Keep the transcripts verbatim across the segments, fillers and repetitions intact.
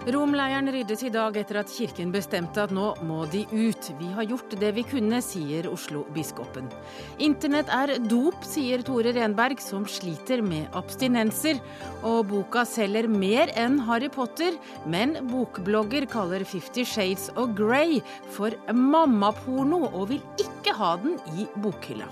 Romleiren ryddes i dag etter at kirken bestemte at nå må de ut. Vi har gjort det vi kunne, sier Oslo-biskopen. Internett er dop, sier Tore Renberg, som sliter med abstinenser. Og boka selger mer enn Harry Potter, men bokblogger kaller Fifty Shades of Grey for mammaporno og vil ikke ha den i bokhylla.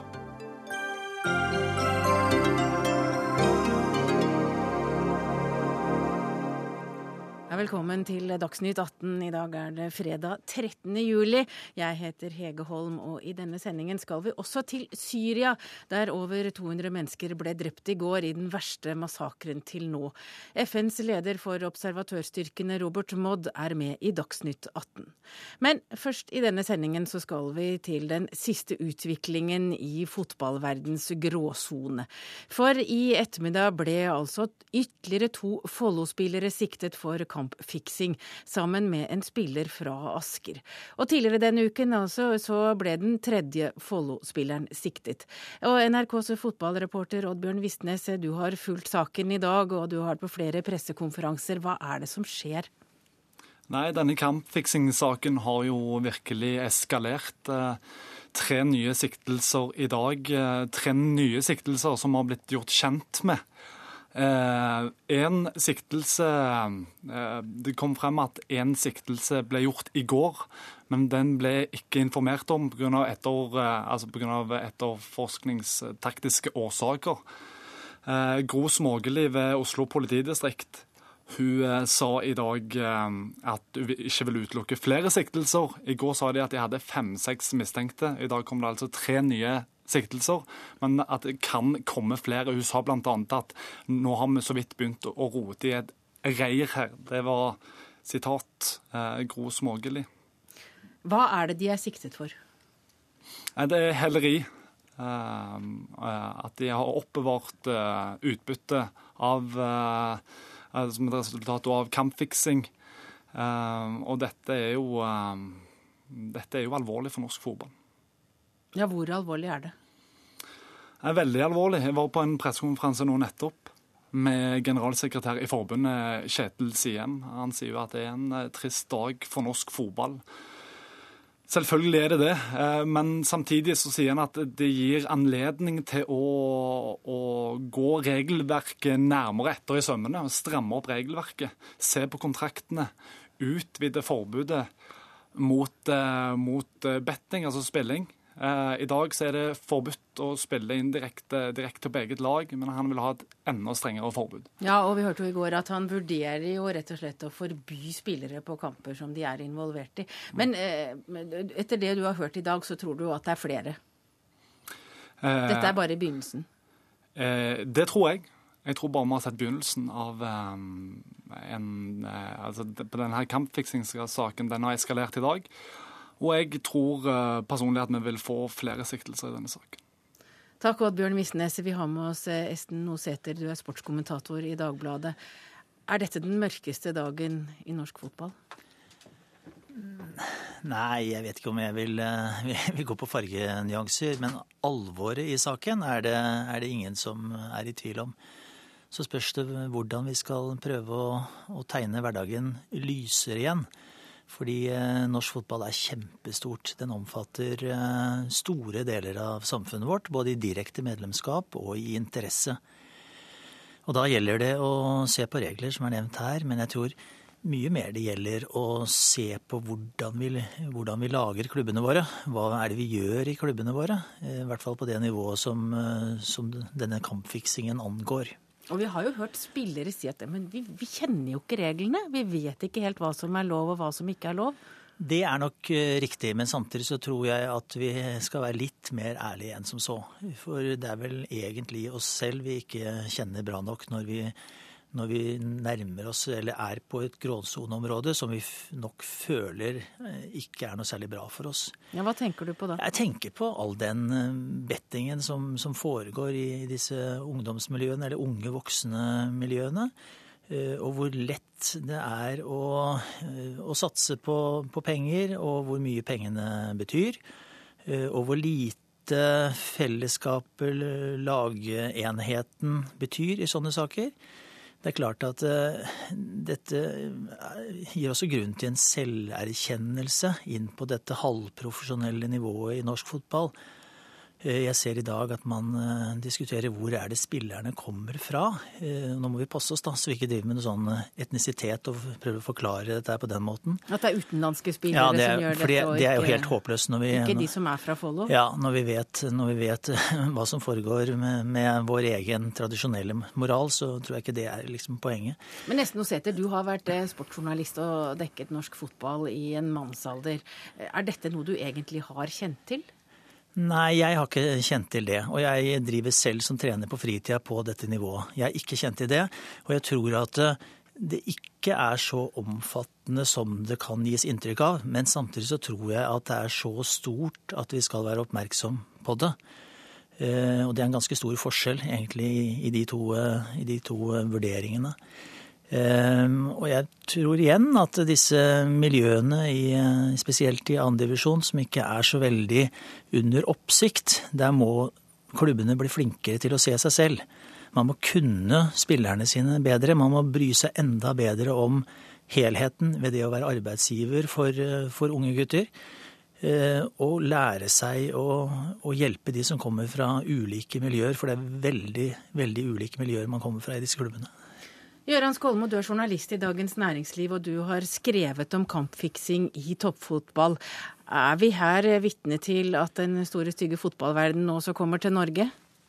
Ja, velkommen til Dagsnytt atten. I dag er det fredag trettende juli. Jeg heter Hege Holm, og i denne sendingen skal vi også til Syria, der over to hundre mennesker ble drept i går i den verste massakren til nå. F N's leder for observatørstyrkene, Robert Modd, er med i Dagsnytt atten. Men først i denne sendingen så skal vi til den siste utviklingen i fotballverdens gråsone. For i ettermiddag ble altså ytterligere to Follo-spillere siktet for kamp. Kampfiksing, sammen med en spiller fra Asker. Og tidligere denne uken altså, så ble den tredje Follo-spilleren siktet. Og N R K's fotballreporter Oddbjørn Vistnes, du har fulgt saken i dag, og du har vært på flere pressekonferanser. Hva er det som skjer? Nei, denne kampfiksing-saken har jo virkelig eskalert. Tre nye siktelser i dag. Tre nye siktelser som har blitt gjort kjent med. Eh, en siktelse eh, Det kom frem at en siktelse ble gjort i går, men den ble ikke informert om på grunn av etter, eh, altså på grunn av etterforskningstaktiske årsaker. Eh, Gro Smågeli ved Oslo politidistrikt, hun eh, sa i dag eh, at hun ikke vil utelukke flere siktelser. I går sa de at de hadde fem-seks mistenkte. I dag kom det altså tre nye siktelser, men at det kan komme flere. Hun sa blant annet at nå har vi så vidt begynt å rote i et reir her. Det var sitat eh, Gro Smågeli. Hva er det de er siktet for? Eh, det er helleri. Eh, at de har oppbevart eh, utbytte av, eh, som et resultat av kampfiksing. Eh, og dette er jo, eh, dette er jo alvorlig for norsk fotball. Ja, hvor alvorlig er det? Det er veldig alvorlig. Jeg var på en pressekonferanse nå nettopp med generalsekretær i forbundet Kjetil Siem. Han sier jo at det er en trist dag for norsk fotball. Selvfølgelig er det det, men samtidig så sier han at det gir anledning til å, å gå regelverket nærmere etter i sømmene og stramme opp regelverket. Se på kontraktene, utvide forbudet mot, mot betting, altså spilling. I dag så er det forbudt å spille inn direkte, direkte på eget lag, men han vil ha et enda strengere forbud. Ja, og vi hørte jo i går at han vurderer jo rett og slett å forby spillere på kamper som de er involvert i. Men eh, etter det du har hørt i dag, så tror du at det er flere? Dette er bare begynnelsen? Eh, det tror jeg. Jeg tror bare vi har sett begynnelsen av um, en, uh, altså på denne kampfiksingssaken. Den har eskalert i dag. Og jeg tror personlig at vi vil få flere siktelser i denne saken. Takk, Oddbjørn Vistnes. Vi har med oss Esten Noseter, du er sportskommentator i Dagbladet. Er dette den mørkeste dagen i norsk fotball? Nei, jeg vet ikke om jeg vil, vil gå på fargenyanser, men alvoret i saken er det, er det ingen som er i tvil om. Så spørs det hvordan vi skal prøve å, å tegne hverdagen lysere igjen. Fordi eh, norsk fotball er kjempestort. Den omfatter eh, store deler av samfunnet vårt, både i direkte medlemskap og i interesse. Og da gjelder det å se på regler som er nevnt her, men jeg tror mye mer det gjelder å se på hvordan vi, hvordan vi lager klubbene våre. Hva er det vi gjør i klubbene våre? I hvert fall på det nivået som, som denne kampfiksingen angår. Og vi har jo hørt spillere si at men vi, vi kjenner jo ikke reglene. Vi vet ikke helt hva som er lov og hva som ikke er lov. Det er nok riktig, men samtidig så tror jeg at vi skal være litt mer ærlige enn som så. For det er vel egentlig oss selv vi ikke kjenner bra nok når vi, når vi nærmer oss eller er på et gråsoneområde som vi nok føler ikke er noe særlig bra for oss. Ja, hva tenker du på da? Jeg tenker på all den bettingen som, som foregår i disse ungdomsmiljøene, eller unge voksne miljøene, og hvor lett det er å, å satse på, på penger, og hvor mye pengene betyr, og hvor lite fellesskapet, lagenheten betyr i sånne saker. Det er klart at uh, dette gir også grunn til en selverkjennelse inn på dette halvprofesjonelle nivået i norsk fotball. Jeg ser i dag at man uh, diskuterer hvor er det spillerne kommer fra. Uh, nå må vi passe oss da, så vi ikke driver med noe sånn etnisitet og prøver å forklare dette på den måten. At det er utenlandske spillere ja, det er, som gjør for det, dette, og det er jo ikke, helt håpløst når vi... Ikke de som er fra Follo? Ja, når vi vet, når vi vet hva som foregår med, med vår egen tradisjonelle moral, så tror jeg ikke det er liksom poenget. Men Espen Osæter, du har vært sportsjournalist og dekket norsk fotball i en mannsalder. Er dette noe du egentlig har kjent til? Nei, jeg har ikke kjent til det, og jeg driver selv som trener på fritida på dette nivået. Jeg har ikke kjent til det, og jeg tror at det ikke er så omfattende som det kan gis inntrykk av, men samtidig så tror jeg at det er så stort at vi skal være oppmerksom på det. Og det er en ganske stor forskjell egentlig i de to, i de to vurderingene. Um, og jeg tror igjen at disse miljøene, i, spesielt i annen divisjon, som ikke er så veldig under oppsikt, der må klubbene bli flinkere til å se seg selv. Man må kunne spillerne sine bedre, man må bry seg enda bedre om helheten ved det å være arbeidsgiver for, for unge gutter, uh, og lære seg å, å hjelpe de som kommer fra ulike miljøer, for det er veldig, veldig ulike miljøer man kommer fra i disse klubbene. Gøran Skolmo, du er journalist i Dagens Næringsliv, og du har skrevet om kampfiksing i toppfotball. Er vi her vitne til at den store stygge fotballverden nå også kommer til Norge?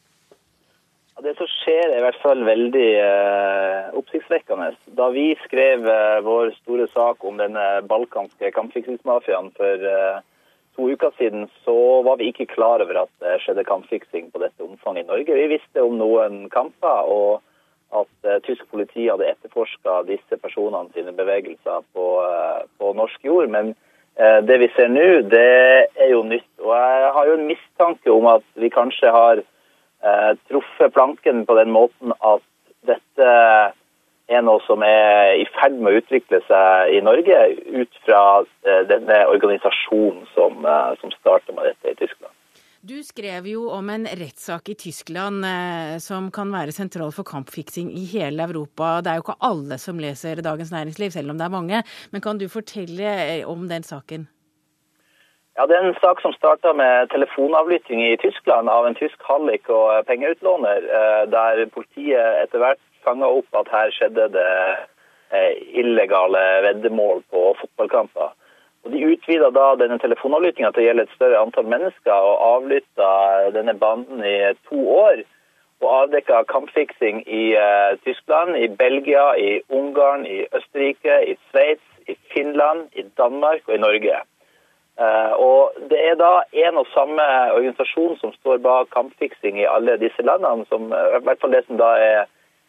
Ja, det som skjer er i hvert fall veldig eh, oppsiktsvekkende. Da vi skrev eh, vår store sak om denne balkanske kampfiksingsmafiaen for eh, to uker siden, så var vi ikke klar over at det skjedde kampfiksing på dette omfanget i Norge. Vi visste om noen kamper, og at uh, tysk politi hadde etterforsket disse personene sine bevegelser på, uh, på norsk jord. Men uh, det vi ser nå, det er jo nytt. Og jeg har jo en mistanke om at vi kanskje har uh, truffet planken på den måten at dette er noe som er i ferd med å utvikle seg i Norge ut fra uh, denne organisasjonen som, uh, som starter med dette i Tyskland. Du skrev jo om en rettssak i Tyskland eh, som kan være sentral for kampfiksing i hele Europa. Det er jo ikke alle som leser Dagens Næringsliv, selv om det er mange. Men kan du fortelle om den saken? Ja, det er en sak som startet med telefonavlytting i Tyskland av en tysk hallik og pengeutlåner, eh, der politiet etter hvert fanget opp at her skjedde det eh, illegale veddemål på fotballkamper. Og De utvidet da denne telefonavlyttingen til å gjelde et større antall mennesker og avlyttet denne banden i to år. Og avdekket kampfiksing i uh, Tyskland, i Belgia, i Ungarn, i Østerrike, i Sveits, i Finland, i Danmark og i Norge. Uh, og Det er da en og samme organisasjon som står bak kampfiksing i alle disse landene, som uh, i hvert fall det som da er,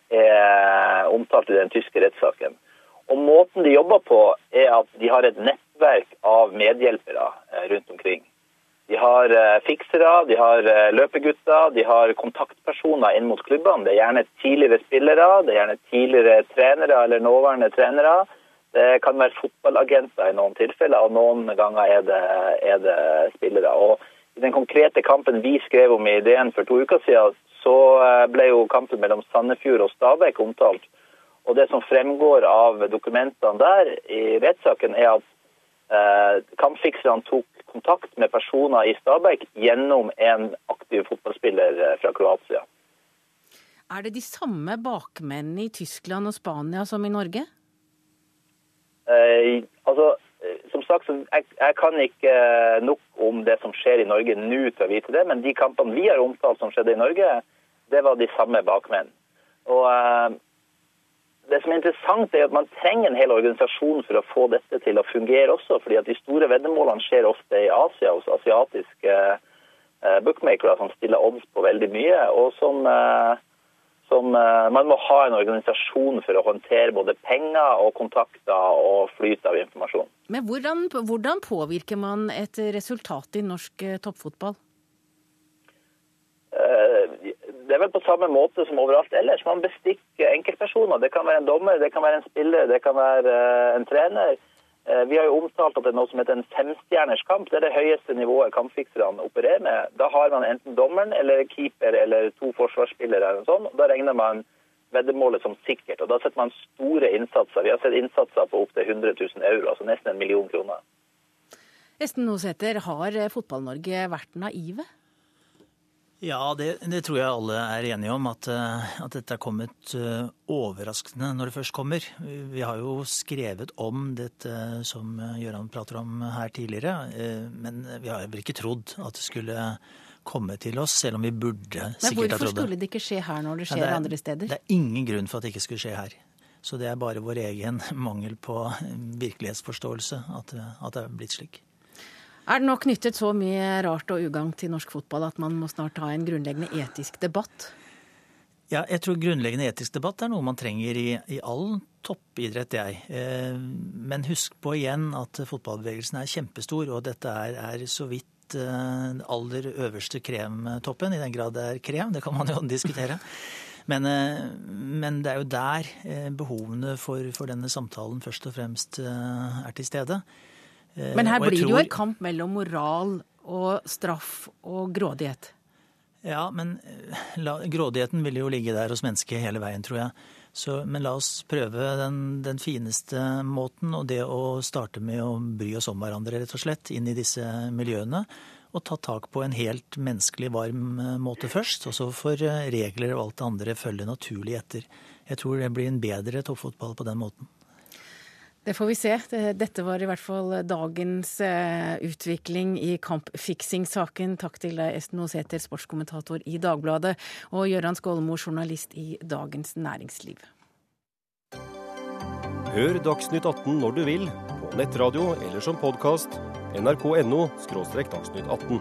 er omtalt i den tyske rettssaken. Og Måten de jobber på er at de har et nettverk av medhjelpere rundt omkring. De har fiksere, de har løpegutter, de har kontaktpersoner inn mot klubbene. Det er gjerne tidligere spillere, det er gjerne tidligere trenere eller nåværende trenere. Det kan være fotballagenter i noen tilfeller, og noen ganger er det, er det spillere. Og I den konkrete kampen vi skrev om i D N for to uker siden, så ble jo kampen mellom Sandefjord og Stabæk omtalt. Og Det som fremgår av dokumentene der i rettssaken, er at eh, kampfikserne tok kontakt med personer i Stabæk gjennom en aktiv fotballspiller fra Kroatia. Er det de samme bakmennene i Tyskland og Spania som i Norge? Eh, altså, som sagt, så jeg, jeg kan ikke nok om det som skjer i Norge nå til å vite det, men de kampene vi har omtalt som skjedde i Norge, det var de samme bakmenn. Og eh, Det som er interessant er at man trenger en hel organisasjon for å få dette til å fungere også, fordi at de store veddemålene skjer ofte i Asia hos asiatiske eh, bookmakere som stiller odds på veldig mye, og som, eh, som eh, man må ha en organisasjon for å håndtere både penger og kontakter og flyt av informasjon. Men hvordan, hvordan påvirker man et resultat i norsk eh, toppfotball? Det er vel på samme måte som overalt ellers. Man bestikker enkeltpersoner. Det kan være en dommer, det kan være en spiller, det kan være en trener. Vi har jo omtalt at det er noe som heter en femstjerners kamp. Det er det høyeste nivået kampfikserne opererer med. Da har man enten dommeren eller keeper eller to forsvarsspillere eller sånn. Da regner man veddemålet som sikkert. Og da setter man store innsatser. Vi har sett innsatser på opp til hundre tusen euro, altså nesten en million kroner. Esten Nosæter, har Fotball-Norge vært naive? Ja, det, det tror jeg alle er enige om, at, at dette er kommet uh, overraskende når det først kommer. Vi har jo skrevet om dette som Gøran prater om her tidligere, uh, men vi har vel ikke trodd at det skulle komme til oss, selv om vi burde sikkert ha trodd det. Men hvorfor skulle det ikke skje her når det skjer ja, det er, andre steder? Det er ingen grunn for at det ikke skulle skje her. Så det er bare vår egen mangel på virkelighetsforståelse at, at det er blitt slik. Er det nå knyttet så mye rart og ugagn til norsk fotball at man må snart ha en grunnleggende etisk debatt? Ja, jeg tror grunnleggende etisk debatt er noe man trenger i, i all toppidrett, jeg. Eh, men husk på igjen at fotballbevegelsen er kjempestor, og dette er, er så vidt eh, aller øverste kremtoppen, i den grad det er krem, det kan man jo diskutere. Men, eh, men det er jo der eh, behovene for, for denne samtalen først og fremst eh, er til stede. Men her blir det jo en kamp mellom moral og straff og grådighet. Ja, men la, grådigheten vil jo ligge der hos mennesket hele veien, tror jeg. Så, men la oss prøve den, den fineste måten, og det å starte med å bry oss om hverandre, rett og slett, inn i disse miljøene, og ta tak på en helt menneskelig varm måte først, og så får regler og alt det andre følge naturlig etter. Jeg tror det blir en bedre toppfotball på den måten. Det får vi se. Dette var i hvert fall dagens utvikling i kampfiksing-saken. Takk til deg, Esten Nosæter, sportskommentator i Dagbladet, og Gøran Skålmo, journalist i Dagens Næringsliv. Hør Dagsnytt atten når du vil, på nettradio eller som podcast, nrk punktum no skråstrek dagsnytt atten.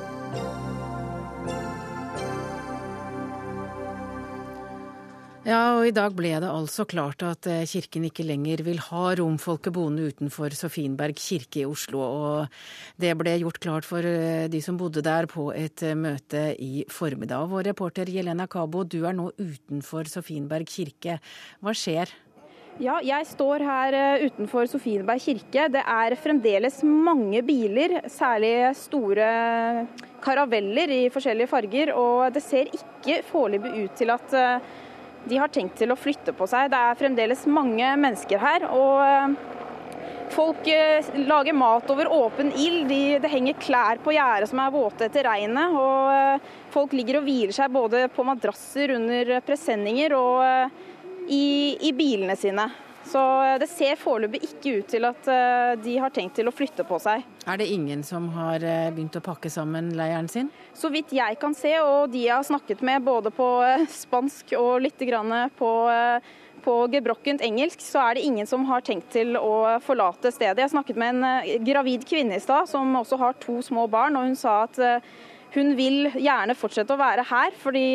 Ja, og i dag ble det altså klart at kirken ikke lenger vil ha romfolket boende utenfor Sofienberg kirke i Oslo, og det ble gjort klart for de som bodde der på et møte i formiddag. Vår reporter Jelena Kabo, du er nå utenfor Sofienberg kirke. Hva skjer? Ja, jeg står her utenfor Sofienberg kirke. Det er fremdeles mange biler, særlig store karaveller i forskjellige farger, og det ser ikke foreløpig ut til at de har tenkt til å flytte på seg. Det er fremdeles mange mennesker her, og folk lager mat over åpen ild. De, det henger klær på gjerdet som er våte etter regnet, og folk ligger og hviler seg både på madrasser under presenninger og i, i bilene sine. Så det ser foreløpig ikke ut til at de har tenkt til å flytte på seg. Er det ingen som har begynt å pakke sammen leiren sin? Så vidt jeg kan se, og de jeg har snakket med både på spansk og litt grann på, på gebrokkent engelsk, så er det ingen som har tenkt til å forlate stedet. Jeg har snakket med en gravid kvinne i stad som også har to små barn, og hun sa at hun vil gjerne fortsette å være her, fordi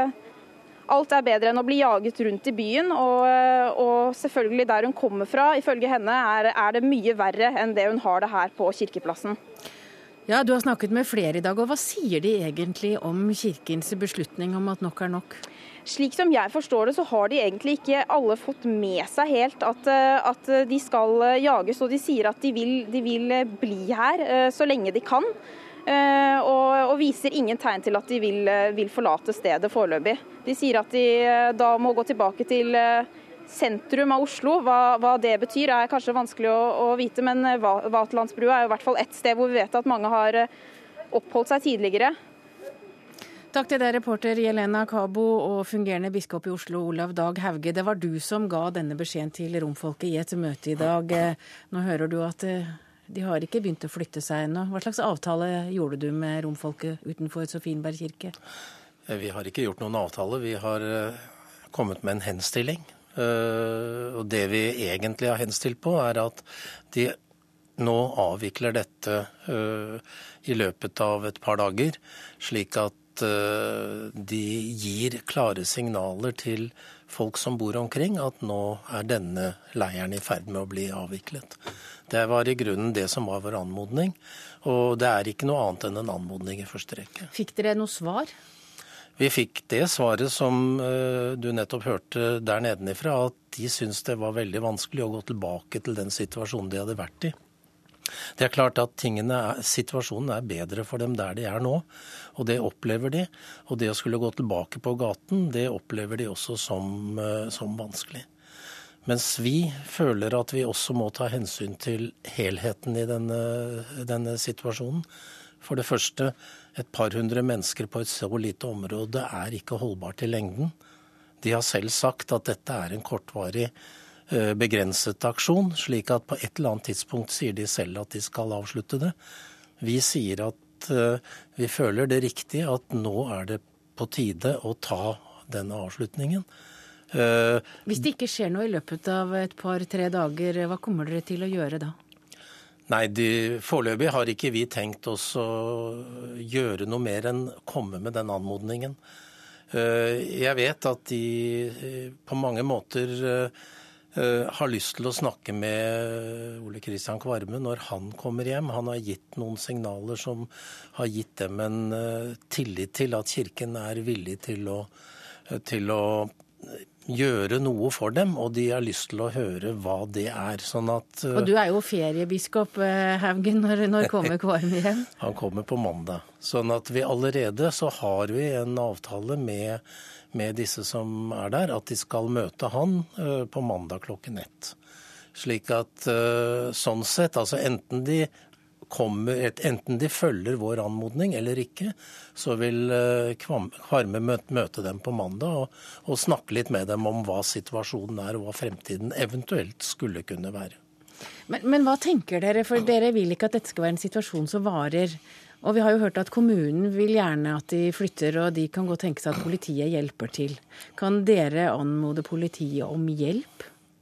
alt er bedre enn å bli jaget rundt i byen, og, og selvfølgelig der hun kommer fra, ifølge henne, er, er det mye verre enn det hun har det her på kirkeplassen. Ja, du har snakket med flere i dag, og hva sier de egentlig om kirkens beslutning om at nok er nok? Slik som jeg forstår det, så har de egentlig ikke alle fått med seg helt at, at de skal jages, og de sier at de vil, de vil bli her så lenge de kan. Uh, og, og viser ingen tegn til at de vil, vil forlate stedet foreløpig. De sier at de uh, da må gå tilbake til uh, sentrum av Oslo. Hva, hva det betyr er kanskje vanskelig å, å vite, men uh, Vaterlandsbrua er jo i hvert fall et sted hvor vi vet at mange har uh, oppholdt seg tidligere. Takk til deg, reporter Jelena Kabo, og fungerende biskop i Oslo, Olav Dag Hauge. Det var du som ga denne beskjeden til romfolket i et møte i dag. Nå hører du at uh, de har ikke begynt å flytte seg ennå. Hva slags avtale gjorde du med romfolket utenfor Sofienberg kirke? Vi har ikke gjort noen avtale. Vi har kommet med en henstilling. Og det vi egentlig har henstilt på, er at de nå avvikler dette i løpet av et par dager, slik at de gir klare signaler til folk som bor omkring, at nå er denne leiren i ferd med å bli avviklet. Det var i grunnen det som var vår anmodning, og det er ikke noe annet enn en anmodning i første rekke. Fikk dere noe svar? Vi fikk det svaret som uh, du nettopp hørte der nedenifra, at de syntes det var veldig vanskelig å gå tilbake til den situasjonen de hadde vært i. Det er klart at tingene er, situasjonen er bedre for dem der de er nå, og det opplever de. Og det å skulle gå tilbake på gaten, det opplever de også som, som vanskelig. Mens vi føler at vi også må ta hensyn til helheten i denne, denne situasjonen. For det første, et par hundre mennesker på et så lite område er ikke holdbart i lengden. De har selv sagt at dette er en kortvarig begrenset aksjon, slik at på et eller annet tidspunkt sier de selv at de skal avslutte det. Vi sier at uh, vi føler det riktig at nå er det på tide å ta denne avslutningen. Uh, Hvis det ikke skjer noe i løpet av et par-tre dager, hva kommer dere til å gjøre da? Nei, de, foreløpig har ikke vi tenkt oss å gjøre noe mer enn komme med den anmodningen. Uh, jeg vet at de uh, på mange måter uh, Uh, har lyst til å snakke med Ole Kristian Kvarme når han kommer hjem. Han har gitt noen signaler som har gitt dem en uh, tillit til at kirken er villig til å, uh, til å gjøre noe for dem, og de har lyst til å høre hva det er. Sånn at, uh, og du er jo feriebiskop, uh, Haugen, når, når kommer Kvarme hjem? Han kommer på mandag. Sånn at vi allerede så har vi en avtale med med disse som er der, at de skal møte han uh, på mandag klokken ett. Slik at uh, sånn sett, altså enten de kommer, enten de følger vår anmodning eller ikke, så vil uh, Kvarme møte, møte dem på mandag og, og snakke litt med dem om hva situasjonen er og hva fremtiden eventuelt skulle kunne være. Men, men hva tenker dere? For dere vil ikke at dette skal være en situasjon som varer. Og vi har jo hørt at kommunen vil gjerne at de flytter, og de kan godt tenke seg at politiet hjelper til. Kan dere anmode politiet om hjelp?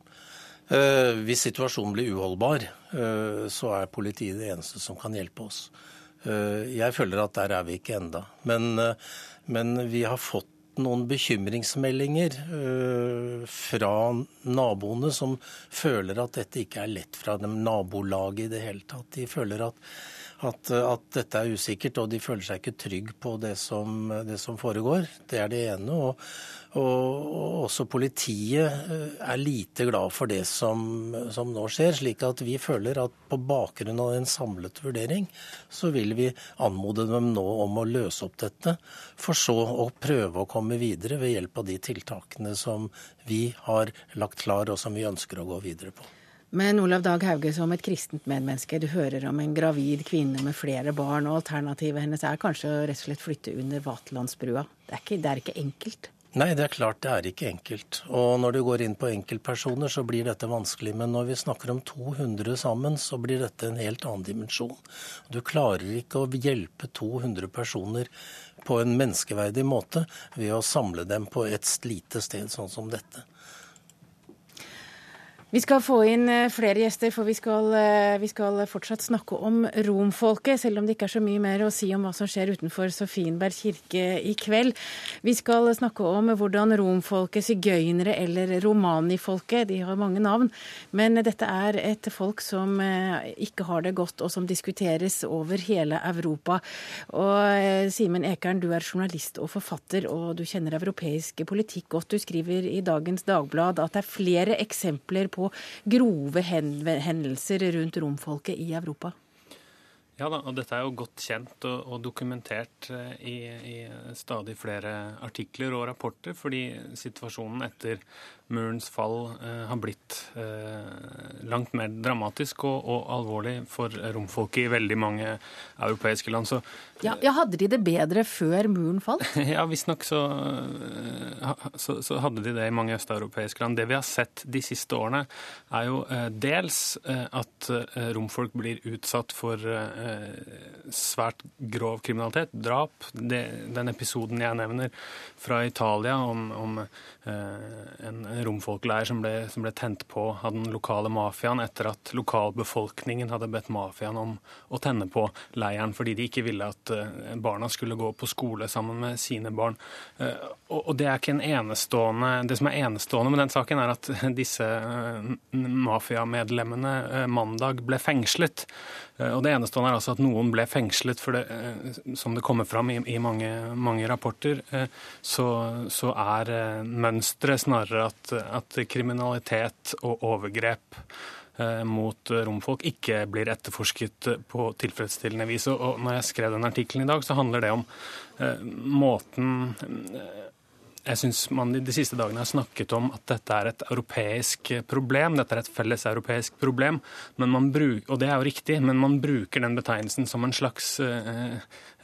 Eh, hvis situasjonen blir uholdbar, eh, så er politiet det eneste som kan hjelpe oss. Eh, jeg føler at der er vi ikke enda. Men, eh, men vi har fått noen bekymringsmeldinger eh, fra naboene som føler at dette ikke er lett fra dem nabolaget i det hele tatt. De føler at At, at dette er usikkert, og de føler seg ikke trygg på det som, det som foregår. Det er det ene. Og, og, og også politiet er lite glad for det som, som nå skjer, slik at vi føler at på bakgrunn av en samlet vurdering, så vil vi anmode dem nå om å løse opp dette, for så å prøve å komme videre ved hjelp av de tiltakene som vi har lagt klar, og som vi ønsker å gå videre på. Men Olav Dag Hauge, som et kristent medmenneske, du hører om en gravid kvinne med flere barn, og alternativet hennes er kanskje å rett og slett flytte under Vaterlandsbrua. Det er ikke, det er ikke enkelt. Nei, det er klart det er ikke enkelt. Og når du går inn på enkeltpersoner, så blir dette vanskelig. Men når vi snakker om to hundre sammen, så blir dette en helt annen dimensjon. Du klarer ikke å hjelpe to hundre personer på en menneskeverdig måte ved å samle dem på et lite sted sånn som dette. Vi skal få inn flere gjester, for vi skal, vi skal fortsatt snakke om romfolket, selv om det ikke er så mye mer å si om hva som skjer utenfor Sofienberg kirke i kveld. Vi skal snakke om hvordan romfolket, sigøynere eller romanifolket, de har mange navn, men dette er et folk som ikke har det godt og som diskuteres over hele Europa. Og Simen Ekern, du er journalist og forfatter, og du kjenner europeisk politikk godt. Du skriver i Dagens Dagblad at det er flere eksempler på grove hendelser rundt romfolket i Europa. Ja da, og dette er jo godt kjent og, og dokumentert i, i stadig flere artikler og rapporter, fordi situasjonen etter murens fall eh, har blitt eh, langt mer dramatisk og, og alvorlig for romfolket i veldig mange europeiske land. Så, ja, ja, hadde de det bedre før muren falt? Ja, visstnok så, så, så hadde de det i mange østeuropeiske land. Det vi har sett de siste årene er jo eh, dels eh, at eh, romfolk blir utsatt for eh, svært grov kriminalitet, drap. Det, den episoden jeg nevner fra Italia om, om eh, en romfolkleir som ble, som ble tent på av den lokale mafiaen etter at lokalbefolkningen hadde bedt mafiaen om å tenne på leiren fordi de ikke ville at barna skulle gå på skole sammen med sine barn. Og det er ikke en enestående, det som er enestående med den saken er at disse mafiamedlemmene mandag ble fengslet. Og det enestående er altså at noen ble fengslet, for det, som det kommer fram i, i mange, mange rapporter, så, så er mønstret snarere at, at kriminalitet og overgrep mot romfolk ikke blir etterforsket på tilfredsstillende vis. Og når jeg skrev den artikkelen i dag, så handler det om måten Jeg synes man de siste dagene har snakket om at dette er et europeisk problem, dette er et felles europeisk problem, men man bruk, og det er jo riktig, men man bruker den betegnelsen som en slags uh,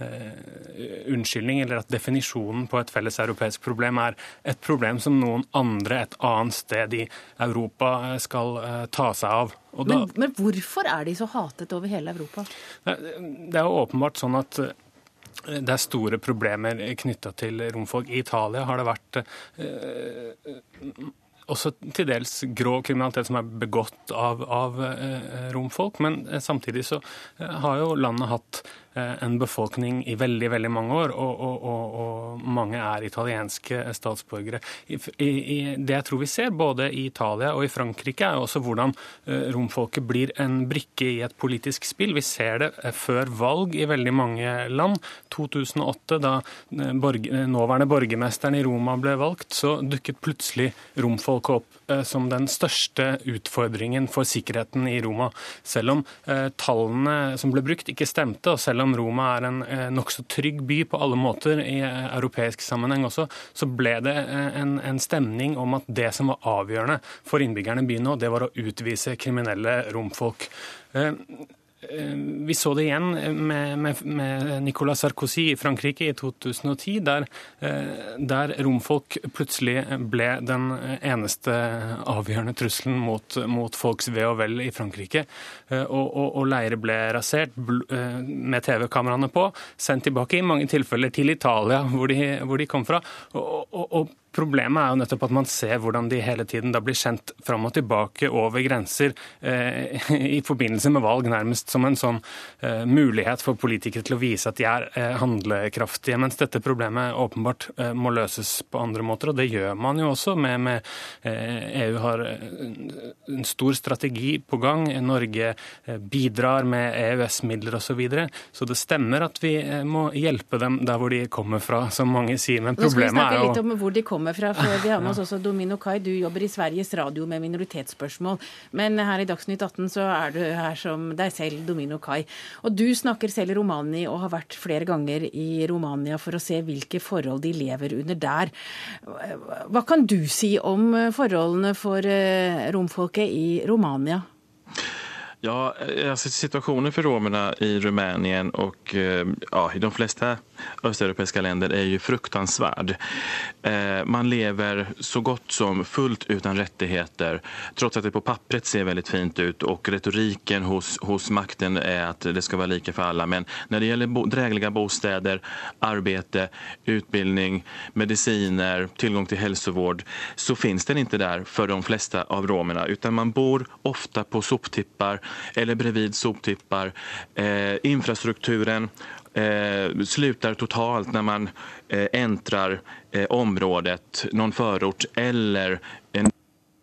uh, unnskyldning, eller at definisjonen på et felles europeisk problem er et problem som noen andre et annet sted i Europa skal uh, ta seg av. Og da, men, men hvorfor er de så hatet over hele Europa? Det er jo åpenbart sånn at det er store problemer knyttet til romfolk. I Italia har det vært eh, også til dels grå kriminalitet som er begått av, av eh, romfolk, men samtidig så har jo landet hatt en befolkning i veldig, veldig mange år, og, og, og, og mange er italienske statsborgere. I, i, det jeg tror vi ser både i Italia og i Frankrike er også hvordan romfolket blir en brikke i et politisk spill. Vi ser det før valg i veldig mange land. to tusen og åtte, da borg, nåværende borgermesteren i Roma ble valgt, så dukket plutselig romfolket opp som den største utfordringen for sikkerheten i Roma. Selv om eh, tallene som ble brukt ikke stemte, og selv om Roma er en eh, nokså trygg by på alle måter i eh, europeisk sammenheng også, så ble det eh, en, en stemning om at det som var avgjørende for innbyggerne i byen nå, det var å utvise kriminelle romfolk. Eh, Vi så det igjen med, med, med Nicolas Sarkozy i Frankrike i to tusen og ti, der, der romfolk plutselig ble den eneste avgjørende trusselen mot, mot folks ve og vel i Frankrike. Og, og, og leire ble rasert med T V-kameraene på, sendt tilbake i mange tilfeller til Italia, hvor de, hvor de kom fra. Og, og, og Problemet er jo nettopp at man ser hvordan de hele tiden da blir sendt fram og tilbake over grenser eh, i forbindelse med valg, nærmest som en sånn eh, mulighet for politikere til å vise at de er eh, handlekraftige, mens dette problemet åpenbart eh, må løses på andre måter, og det gjør man jo også med, med eh, E U har en stor strategi på gang, Norge eh, bidrar med E U S-midler og så videre, så det stemmer at vi eh, må hjelpe dem der hvor de kommer fra, som mange sier, men problemet er jo... litt om hvor de kommer fra, for vi har med oss også Domino Kai. Du jobber i Sveriges Radio med minoritetsspørsmål, men her i Dagsnytt atten så er du her som deg selv, Domino Kai. Og du snakker selv i Romani og har vært flere ganger i Romania for å se hvilke forhold de lever under der. Hva kan du si om forholdene for romfolket i Romania? Ja, alltså situationen för romerna i Rumänien och ja, i de flesta östeuropeiska länder är ju fruktansvärd. Eh, man lever så gott som fullt utan rättigheter, trots att det på pappret ser väldigt fint ut och retoriken hos, hos makten är att det ska vara lika för alla. Men när det gäller bo, drägliga bostäder, arbete, utbildning, mediciner, tillgång till hälsovård, så finns den inte där för de flesta av romerna, utan man bor ofta på soptippar eller bredvid soptippar. Eh, infrastrukturen eh, slutar totalt när man eh, äntrar eh, området, någon förort eller en...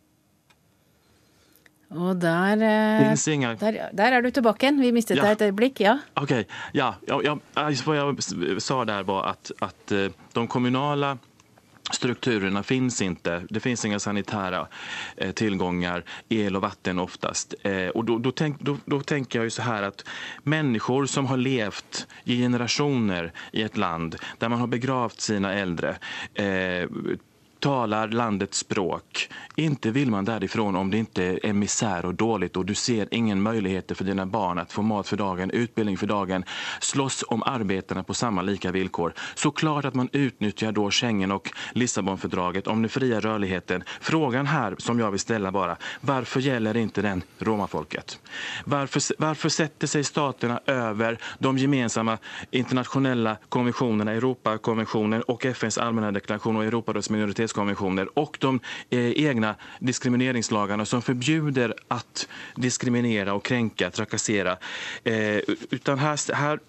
Og der, eh, der, der er du tilbake igjen. Vi mistet ja. deg et øyeblikk, ja. Okej, okay. ja, ja, ja, vad jag sa där var att, att de kommunala strukturerna finns inte. Det finns inga sanitära eh, tillgångar, el och vatten oftast. Eh, och då, då, tänk, då, då tänker jag ju så här att människor som har levt i generationer i ett land där man har begravt sina äldre, eh, talar landets språk. Inte vill man därifrån om det inte är misär och dåligt och du ser ingen möjligheter för dina barn att få mat för dagen, utbildning för dagen, slåss om arbetarna på samma lika villkor. Så klart att man utnyttjar då Schengen och Lissabonfördraget om den fria rörligheten. Frågan här som jag vill ställa bara, varför gäller inte den romafolket? Varför, varför sätter sig staterna över de gemensamma internationella konventionerna, Europakonventionen och F N:s allmänna deklaration och Europarådets minoritetskonventioner och de eh, egna diskrimineringslagarna som förbjuder att diskriminera och kränka, trakassera. Eh, utan här, här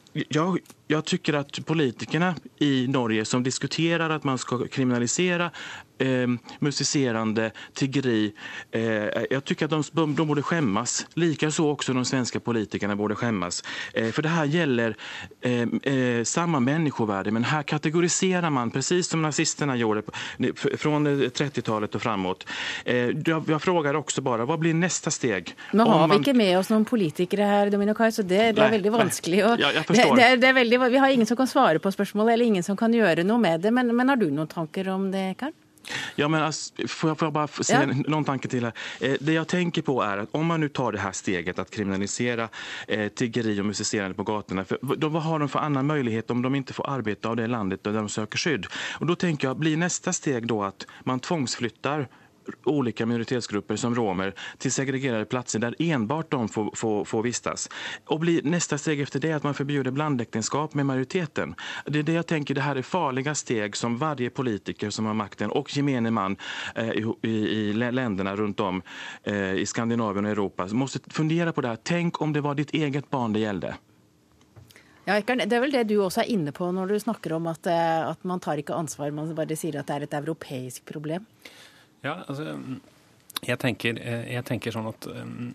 jag, jag tycker att politikerna i Norge som diskuterar att man ska kriminalisera eh, musicerande tiggeri, eh, jag tycker att de, de borde skämmas. Likaså också de svenska politikerna borde skämmas. Eh, för det här gäller eh, eh, samma människovärde, men här kategoriserar man precis som nazisterna gjorde från trettiotalet och framåt. Eh, jag, jag frågar också bara, vad blir nästa steg? Nå har man... vi ikke med oss noen politikere her, Domino Kai, så det, det er veldig vanskelig. Og ja, jeg det, det, er, det er veldig, vi har ingen som kan svare på spørsmålet, eller ingen som kan gjøre noe med det, men, men har du noen tanker om det, Karl? Ja, men alltså, får, jag, får jag bara säga ja. någon tanke till här? Eh, det jag tänker på är att om man nu tar det här steget att kriminalisera eh, tiggeri och musicerande på gatorna, för, då, vad har de för annan möjlighet om de inte får arbeta av det landet där de söker skydd? Och då tänker jag, blir nästa steg då att man tvångsflyttar olika minoritetsgrupper som romer till segregerade platser där enbart de får, får, får vistas. Och blir nästa steg efter det att man förbjuder blandäktenskap med majoriteten. Det är det jag tänker, det här är farliga steg som varje politiker som har makten och gemene man eh, i, i, i länderna runt om eh, i Skandinavien och Europa måste fundera på det här. Tänk om det var ditt eget barn det gällde. Ja, det er vel det du også er inne på når du snakker om at, at man tar ikke ansvar, man bare sier at det er et europeisk problem. Ja, altså, jeg tenker, jeg tenker sånn at um,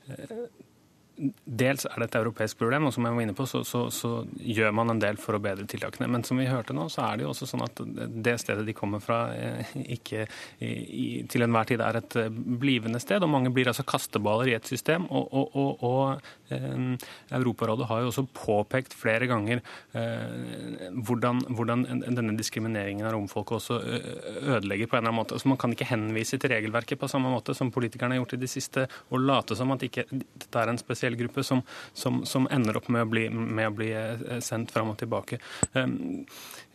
dels er det et europeisk problem, og som jeg var inne på, så, så, så gjør man en del for å bedre tiltakene. Men som vi hørte nå, så er det jo også sånn at det stedet de kommer fra ikke i, til enhver tid er et blivende sted, og mange blir altså kasteballer i et system, og, og, og, og eh, Europarådet har jo også påpekt flere ganger eh, hvordan, hvordan denne diskrimineringen av romfolk også ødelegger på en eller annen måte. Altså, man kan ikke henvise til regelverket på samme måte som politikerne har gjort i det siste, og late som at ikke, dette er en spesiell gruppe som, som, som ender opp med å bli, med å bli sendt fram og tilbake. Um,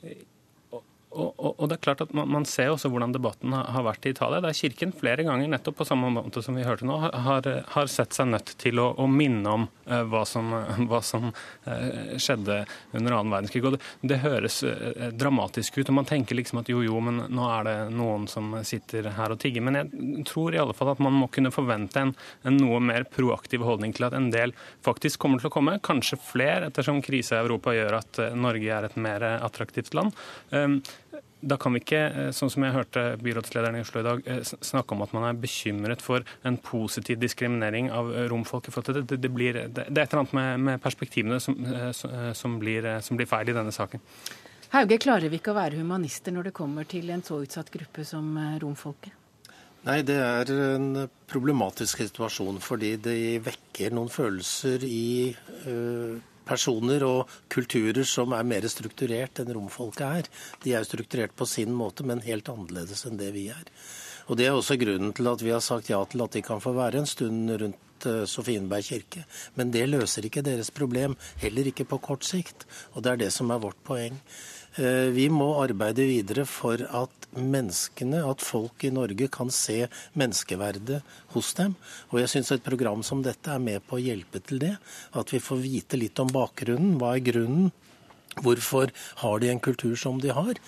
Og, og, og det er klart at man, man ser også hvordan debatten har, har vært i Italia. Der kirken flere ganger, nettopp på samme måte som vi hørte nå, har, har sett seg nødt til å, å minne om uh, hva som, hva som uh, skjedde under annen verdenskrig. Og det, det høres uh, dramatisk ut, og man tenker liksom at jo, jo, men nå er det noen som sitter her og tigger. Men jeg tror i alle fall at man må kunne forvente en, en noe mer proaktiv holdning til at en del faktisk kommer til å komme. Kanskje flere, ettersom krise i Europa gjør at uh, Norge er et mer attraktivt land. Um, Da kan vi ikke, sånn som jeg hørte byrådslederen i Oslo i dag, snakke om at man er bekymret for en positiv diskriminering av romfolk. Det, det, det, blir, det er et eller annet med, med perspektivene som, som, blir, som blir feil i denne saken. Hauge, klarer vi ikke å være humanister når det kommer til en så utsatt gruppe som romfolket? Nei, det er en problematisk situasjon, fordi det vekker noen følelser i øh, personer og kulturer som er mer strukturert enn romfolket er. De er strukturert på sin måte, men helt annerledes enn det vi er. Og det er også grunnen til at vi har sagt ja til at de kan få være en stund rundt uh, Sofienberg kirke. Men det løser ikke deres problem, heller ikke på kort sikt. Og det er det som er vårt poeng. Uh, vi må arbeide videre for at menneskene, at folk i Norge kan se menneskeverdet hos dem. Og jeg synes et program som dette er med på å hjelpe til det. At vi får vite litt om bakgrunnen. Hva er grunnen? Hvorfor har de en kultur som de har?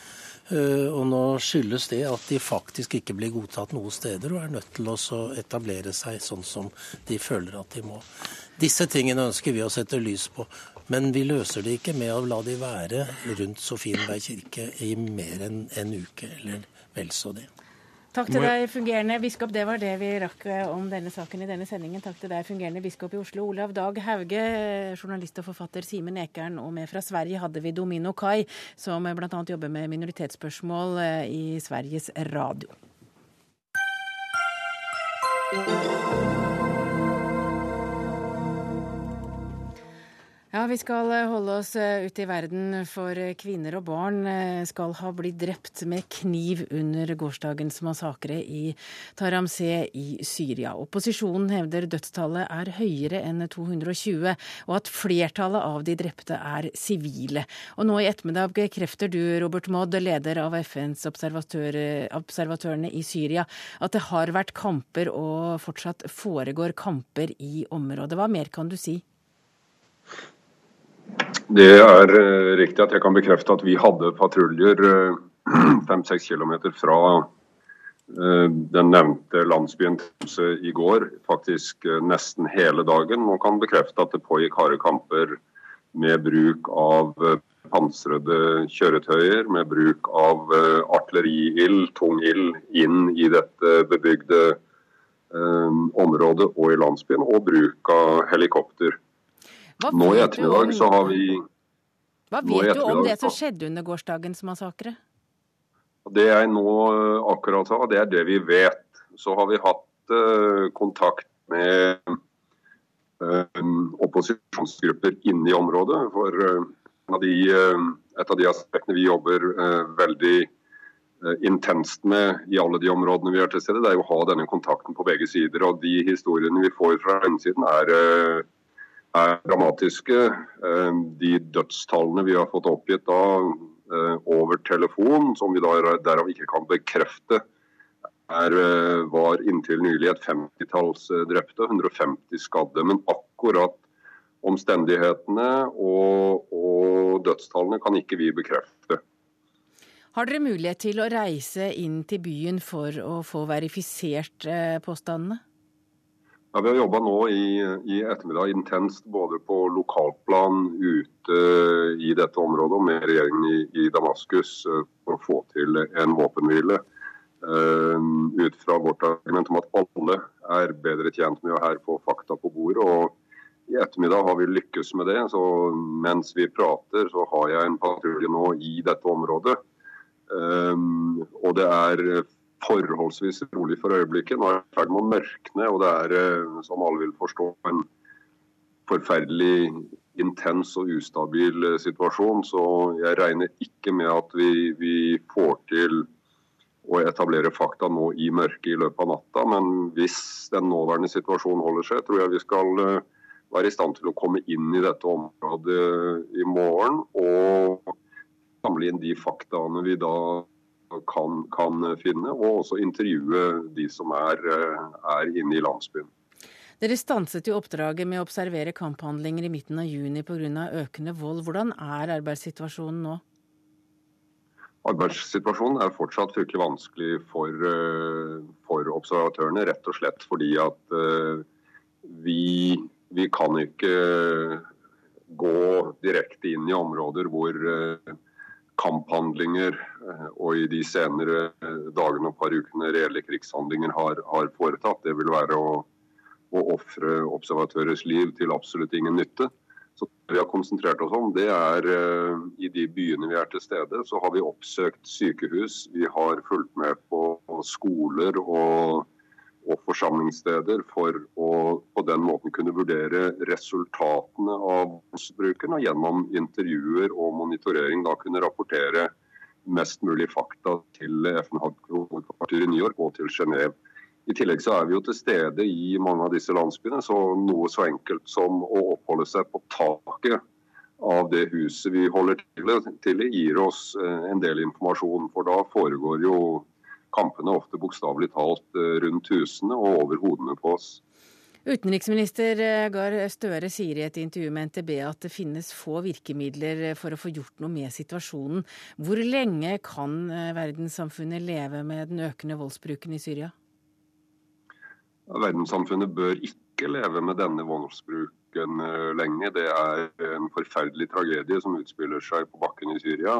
Og nå skyldes det at de faktisk ikke blir godtatt noen steder og er nødt til å etablere seg sånn som de føler at de må. Disse tingene ønsker vi å sette lys på. Men vi løser det ikke med å la de være rundt Sofienberg kirke i mer enn en uke, eller vel så det. Takk til deg, fungerende biskop. Det var det vi rakk om denne saken i denne sendingen. Takk til deg, fungerende biskop i Oslo, Olav Dag Hauge, journalist og forfatter Simen Ekern, og med fra Sverige hadde vi Domino Kai, som blant annet jobber med minoritetsspørsmål i Sveriges Radio. Ja, vi skal holde oss ute i verden, for kvinner og barn skal ha blitt drept med kniv under gårsdagens massakre i Taramseh i Syria. Opposisjonen hevder dødstallet er høyere enn to hundre og tjue, og at flertallet av de drepte er sivile. Og nå i ettermiddag bekrefter du, Robert Modd, leder av F N's observatør, observatørene i Syria, at det har vært kamper og fortsatt foregår kamper i området. Hva mer kan du si? Det er uh, riktig at jeg kan bekrefte at vi hadde patruljer fem-seks uh, kilometer fra uh, den nevnte landsbyen Tromsø i går, faktisk uh, nesten hele dagen, og kan bekrefte at det pågikk harde kamper med bruk av pansrede kjøretøyer, med bruk av artilleriild, tung ild inn i dette bebygde eh, området og i landsbyen, og bruk av helikopter. Hva Nå i vet du ettermiddag om- så har vi Hva Nå i vet du om ettermiddag det som så- skjedde under gårsdagens massakre? Det jeg nå akkurat sa, det er det vi vet. Så har vi hatt eh, kontakt med eh, opposisjonsgrupper inne i området. For eh, en av de, eh, et av de aspektene vi jobber eh, veldig eh, intenst med i alle de områdene vi er til stede, det er jo å ha denne kontakten på begge sider. Og de historiene vi får fra denne siden er, eh, er dramatiske. Eh, de dødstallene vi har fått oppgitt da, over telefon, som vi da derav ikke kan bekrefte, er, var inntil nylig et femtitalls drepte, hundre og femti skadde. Men akkurat omstendighetene og, og dødstallene kan ikke vi bekrefte. Har dere mulighet til å reise inn til byen for å få verifisert eh, påstandene? Ja, vi har jobbet nå i, i ettermiddag intenst både på lokalplan ute i dette området og med regjeringen i, i Damaskus for å få til en våpenhvile. Uh, ut fra vårt argument om at alle er bedre tjent med å her få fakta på bordet. Og i ettermiddag har vi lykkes med det, så mens vi prater så har jeg en patrulje nå i dette området. Uh, og det er forholdsvis rolig for øyeblikket. Nå er det ferdig med å mørkne, og det er, som alle vil forstå, en forferdelig intens og ustabil situasjon. Så jeg regner ikke med at vi, vi får til å etablere fakta nå i mørket i løpet av natta. Men hvis den nåværende situasjonen holder seg, tror jeg vi skal være i stand til å komme inn i dette området i morgen og samle inn de faktaene vi da Kan, kan finne, og også intervjue de som er, er inne i landsbyen. Dere stanset jo oppdraget med å observere kamphandlinger i midten av juni på grunn av økende vold. Hvordan er arbeidssituasjonen nå? Arbeidssituasjonen er fortsatt fryktelig vanskelig for, for observatørene, rett og slett fordi at vi, vi kan ikke gå direkte inn i områder hvor kamphandlinger og i de senere dagene og par ukene reelle krigshandlinger har, har foretatt. Det vil være å, å offre observatørers liv til absolutt ingen nytte. Så det vi har konsentrert oss om, det er i de byene vi er til stede, så har vi oppsøkt sykehus. Vi har fulgt med på skoler og, og forsamlingssteder for å på den måten kunne vurdere resultatene av voldsbruken, og gjennom intervjuer og monitorering da kunne rapportere mest mulig fakta til F N-hovedkvarteret i New York og til Genève. I tillegg så er vi jo til stede i mange av disse landsbyene, så noe så enkelt som å oppholde seg på taket av det huset vi holder til, til gir oss en del informasjon, for da foregår jo kampene ofte bokstavelig talt rundt husene og over hodene på oss. Utenriksminister Gahr Støre sier i et intervju med N T B at det finnes få virkemidler for å få gjort noe med situasjonen. Hvor lenge kan verdenssamfunnet leve med den økende voldsbruken i Syria? Verdenssamfunnet bør ikke leve med denne voldsbruken lenge. Det er en forferdelig tragedie som utspiller seg på bakken i Syria.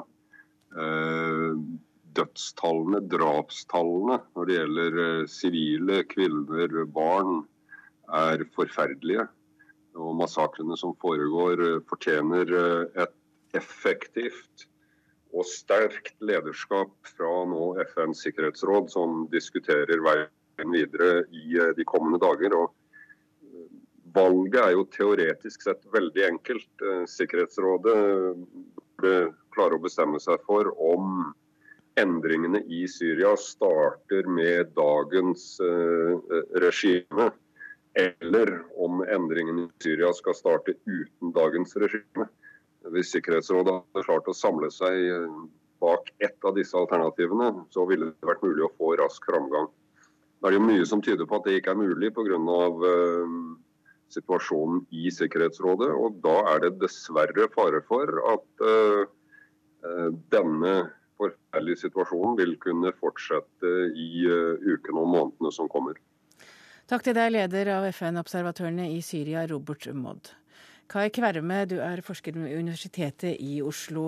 Dødstallene, drapstallene når det gjelder sivile, kvinner, barn, er forferdelige. Og massakrene som foregår fortjener et effektivt og sterkt lederskap fra nå F N's sikkerhetsråd, som diskuterer veien videre i de kommende dager. Og valget er jo teoretisk sett veldig enkelt. Sikkerhetsrådet burde klare å bestemme seg for om endringene i Syria starter med dagens regime, eller om endringen i Syria skal starte uten dagens regime. Hvis Sikkerhetsrådet hadde klart å samle seg bak ett av disse alternativene, så ville det vært mulig å få rask framgang. Det er jo mye som tyder på at det ikke er mulig på grunn av uh, situasjonen i Sikkerhetsrådet, og da er det dessverre fare for at uh, uh, denne forferdelige situasjonen vil kunne fortsette i uh, ukene og månedene som kommer. Takk til deg, leder av F N-observatørene i Syria, Robert Modd. Kai Kverme, du er forsker ved Universitetet i Oslo,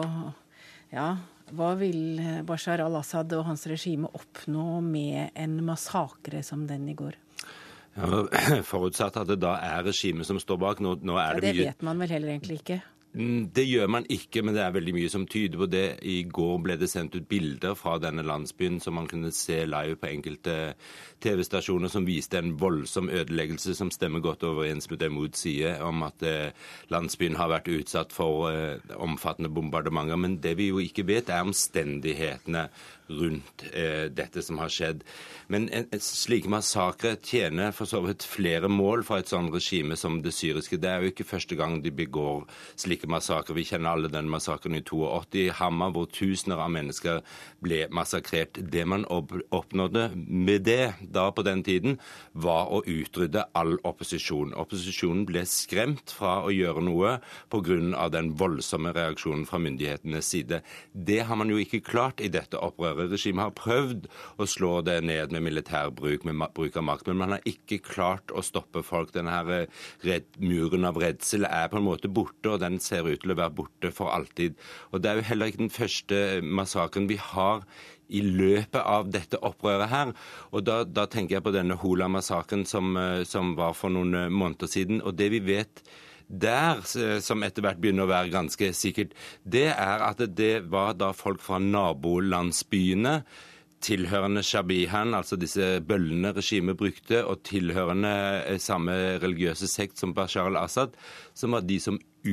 og ja, hva vil Bashar al-Assad og hans regime oppnå med en massakre som den i går? Ja, forutsatt at det da er regimet som står bak. Nå, nå er ja, det, det mye... vet man vel heller egentlig ikke. Det gjør man ikke, men det er veldig mye som tyder på det. I går ble det sendt ut bilder fra denne landsbyen som man kunne se live på enkelte T V-stasjoner som viste en voldsom ødeleggelse som stemmer godt overens med det Mood sier om at eh, landsbyen har vært utsatt for eh, omfattende bombardementer. Men det vi jo ikke vet er omstendighetene rundt eh, dette som har skjedd. Men en, en slike massakre tjener for så vidt flere mål for et sånt regime som det syriske. Det er jo ikke første gang de begår slike massakre. Vi kjenner alle den massakren i åttito i Hama, hvor tusener av mennesker ble massakrert. Det man oppnådde med det da på den tiden, var å utrydde all opposisjon. Opposisjonen ble skremt fra å gjøre noe på grunn av den voldsomme reaksjonen fra myndighetenes side. Det har man jo ikke klart i dette opprøret. Regimet har prøvd å slå det ned med militærbruk, med bruk av makt, men man har ikke klart å stoppe folk. Denne her red, muren av redsel er på en måte borte, og den ser ut til å være borte for alltid. Og det er jo heller ikke den første massakren vi har i løpet av dette opprøret her. Og da, da tenker jeg på denne Hola-massakren som, som var for noen måneder siden, og det vi vet der, som etter hvert begynner å være ganske sikkert, det er at det var da folk fra nabolandsbyene, tilhørende Shabihan, altså disse bøllene regimet brukte, og tilhørende samme religiøse sekt som Bashar al-Assad, som var de som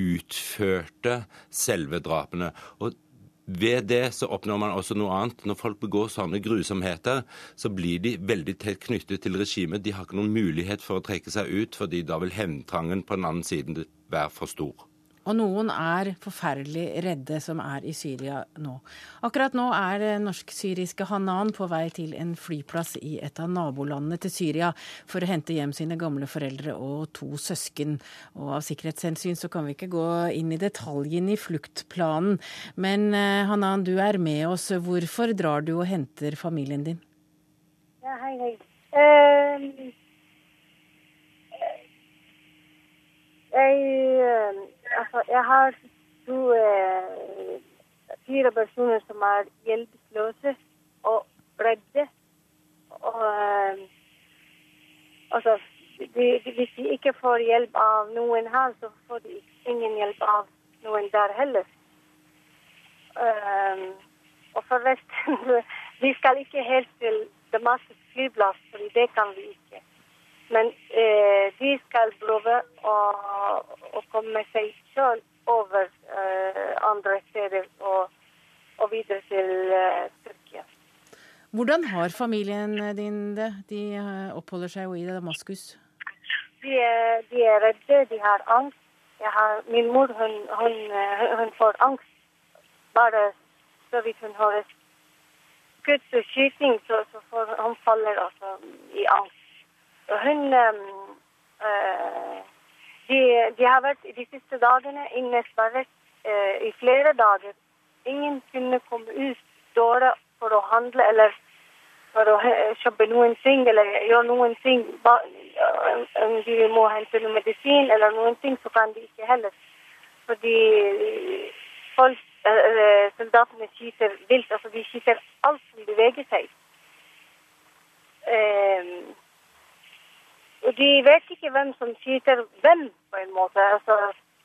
utførte selve drapene. Og ved det så oppnår man også noe annet. Når folk begår sånne grusomheter, så blir de veldig tett knyttet til regimet. De har ikke noen mulighet for å trekke seg ut, fordi da vil hevntrangen på den andre siden være for stor. Og noen er forferdelig redde som er i Syria nå. Akkurat nå er norsk-syriske Hanan på vei til en flyplass i et av nabolandene til Syria for å hente hjem sine gamle foreldre og to søsken. Og av sikkerhetshensyn så kan vi ikke gå inn i detaljen i fluktplanen. Men Hanan, du er med oss. Hvorfor drar du og henter familien din? Ja, hei, hei. Uh, jeg... Altså, jeg har to eh, fire personer som er hjelpeløse og redde. Og eh, altså, de, de, hvis de ikke får hjelp av noen her, så får de ingen hjelp av noen der heller. Um, og forresten, vi skal ikke helt til Damaskus flyplass, for det kan vi ikke. Men eh, de skal prøve å, å komme seg selv over eh, andre steder og, og videre til eh, Tyrkia. Hvordan har familien din det? De oppholder seg jo i Damaskus. De er, de er redde, de har angst. Jeg har, min mor hun, hun, hun får angst. Bare så vidt hun hører skudd og skyting, så, så får hun faller også i angst. Og hun, øh, de, de har vært de siste dagene innesperret øh, i flere dager. Ingen kunne komme ut døra for å handle eller for å kjøpe noen ting eller gjøre noen ting. Om de må hente noe medisin eller noen ting, så kan de ikke heller. Fordi folk, øh, soldatene skyter vilt, altså de skyter alt som beveger seg. Uh, Og de vet ikke hvem som skyter hvem, på en måte. Altså,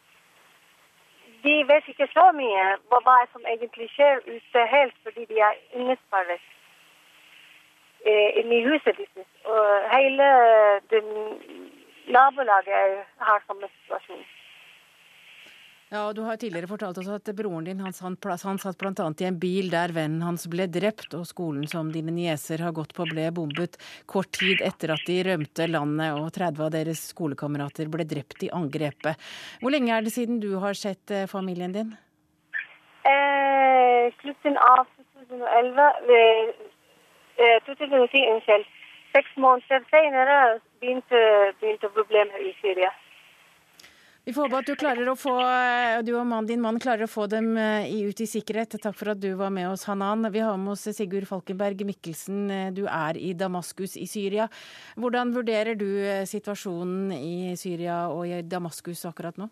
de vet ikke så mye hva, hva som egentlig skjer ute helt, fordi de er innesperret eh, inne i huset ditt. Og hele den nabolaget har samme situasjon. Ja, og du har tidligere fortalt oss at broren din, han, han satt blant annet i en bil der vennen hans ble drept, og skolen som dine nieser har gått på ble bombet kort tid etter at de rømte landet, og tretti av deres skolekamerater ble drept i angrepet. Hvor lenge er det siden du har sett eh, familien din? Eh, slutten av tjuetusen og elleve, eh, tjuetusen og ti, unnskyld. Seks måneder senere begynte, begynte problemer i Syria. Vi får håpe at du klarer å få, du og mann, din mann klarer å få dem ut i sikkerhet. Takk for at du var med oss, Hanan. Vi har med oss Sigurd Falkenberg Mikkelsen. Du er i Damaskus i Syria. Hvordan vurderer du situasjonen i Syria og i Damaskus akkurat nå?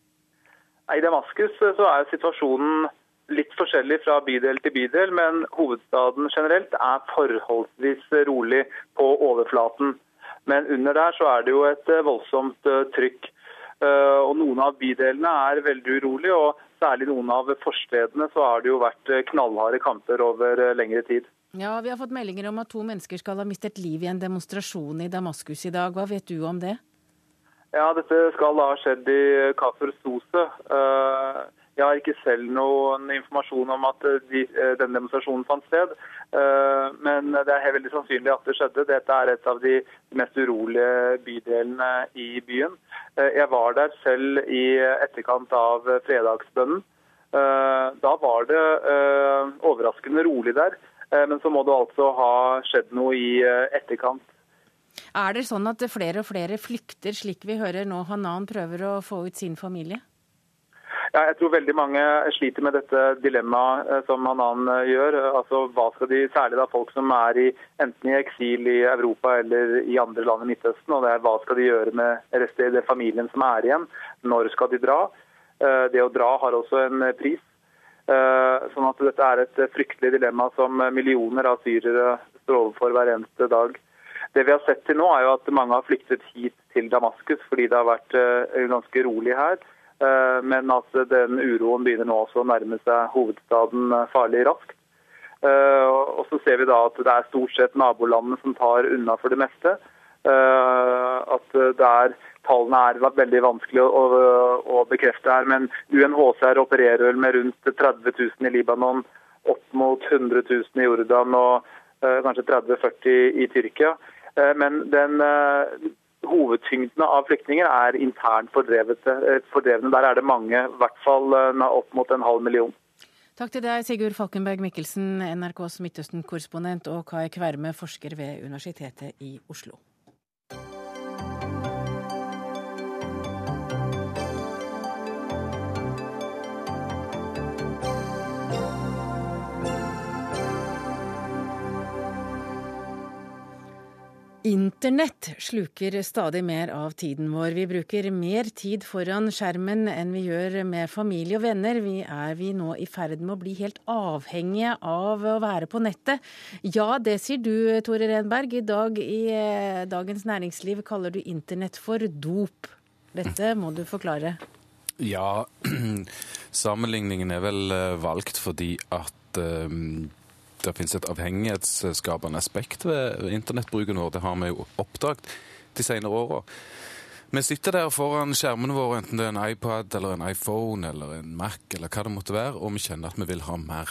I Damaskus så er situasjonen litt forskjellig fra bydel til bydel, men hovedstaden generelt er forholdsvis rolig på overflaten. Men under der så er det jo et voldsomt trykk. Og noen av bydelene er veldig urolige, og særlig noen av forstedene så har det jo vært knallharde kamper over lengre tid. Ja, vi har fått meldinger om at to mennesker skal ha mistet liv i en demonstrasjon i Damaskus i dag. Hva vet du om det? Ja, dette skal da ha skjedd i Kafr Sose. Jeg har ikke selv noen informasjon om at de, den demonstrasjonen fant sted, men det er veldig sannsynlig at det skjedde. Dette er et av de mest urolige bydelene i byen. Jeg var der selv i etterkant av fredagsbønnen. Da var det overraskende rolig der, men så må det altså ha skjedd noe i etterkant. Er det sånn at flere og flere flykter, slik vi hører nå Hanan prøver å få ut sin familie? Ja, jeg tror veldig mange sliter med dette dilemmaet som Hanan gjør. Altså, hva skal de, særlig da folk som er i, enten i eksil i Europa eller i andre land i Midtøsten, og det er hva skal de gjøre med resten av familien som er igjen? Når skal de dra? Det å dra har også en pris. Sånn at dette er et fryktelig dilemma som millioner av syrere står overfor hver eneste dag. Det vi har sett til nå er jo at mange har flyktet hit til Damaskus fordi det har vært ganske rolig her. Men at den uroen begynner nå også å nærme seg hovedstaden farlig raskt. Og så ser vi da at det er stort sett nabolandene som tar unna for det meste. At det er, tallene er veldig vanskelig å, å bekrefte her, men U N H C R opererer med rundt tretti tusen i Libanon, opp mot hundre tusen i Jordan og kanskje tretti til førti i Tyrkia. Men den hovedtyngden av flyktninger er internt fordrevne. Der er det mange, i hvert fall opp mot en halv million. Takk til deg, Sigurd Falkenberg Mikkelsen, N R K's Midtøsten-korrespondent, og Kai Kverme, forsker ved Universitetet i Oslo. Internett sluker stadig mer av tiden vår. Vi bruker mer tid foran skjermen enn vi gjør med familie og venner. Vi er vi nå i ferd med å bli helt avhengige av å være på nettet. Ja, det sier du, Tore Renberg. I dag i Dagens Næringsliv kaller du internett for dop. Dette må du forklare. Ja, sammenligningen er vel valgt fordi at um det finnes et avhengighetsskapende aspekt ved internettbruken vår. Det har vi jo oppdaget de senere årene. Vi sitter der foran skjermene våre, enten det er en iPad eller en iPhone eller en Mac eller hva det måtte være, og vi kjenner at vi vil ha mer.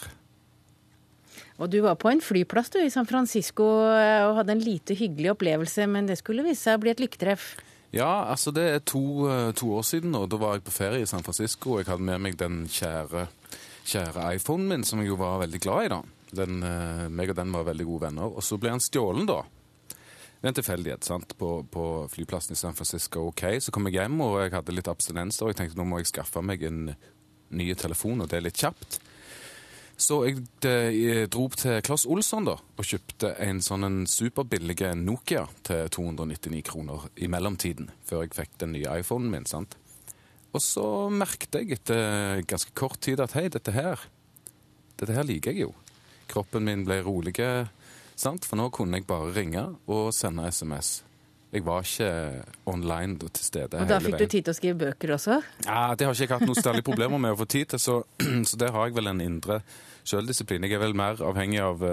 Og du var på en flyplass du, i San Francisco og hadde en lite hyggelig opplevelse, men det skulle vise seg å bli et lykketreff. Ja, altså det er to, to år siden, og da var jeg på ferie i San Francisco, og jeg hadde med meg den kjære, kjære iPhonen min, som jeg jo var veldig glad i da. Den, meg og den var veldig gode venner. Og så ble han stjålen da. Det er en tilfeldighet, sant? På, på flyplassen i San Francisco. Ok, så kom jeg hjem, og jeg hadde litt abstinenser, og jeg tenkte nå må jeg skaffe meg en ny telefon, og det er litt kjapt. Så jeg, det, jeg dro til Kloss Olsson da, og kjøpte en sånn en superbillige Nokia til to hundre og nittini kroner i mellomtiden, før jeg fikk den nye iPhonen min, sant? Og så merkte jeg etter ganske kort tid at hei, dette her, dette her liker jeg jo. Kroppen min ble rolig, sant? For nå kunne jeg bare ringe og sende sms. Jeg var ikke online til stede hele veien. Og da fikk du tid til å skrive bøker også? Ja, det har ikke jeg hatt noen særlig problemer med å få tid til, så, så der har jeg vel en indre selvdisiplin. Jeg er vel mer avhengig av,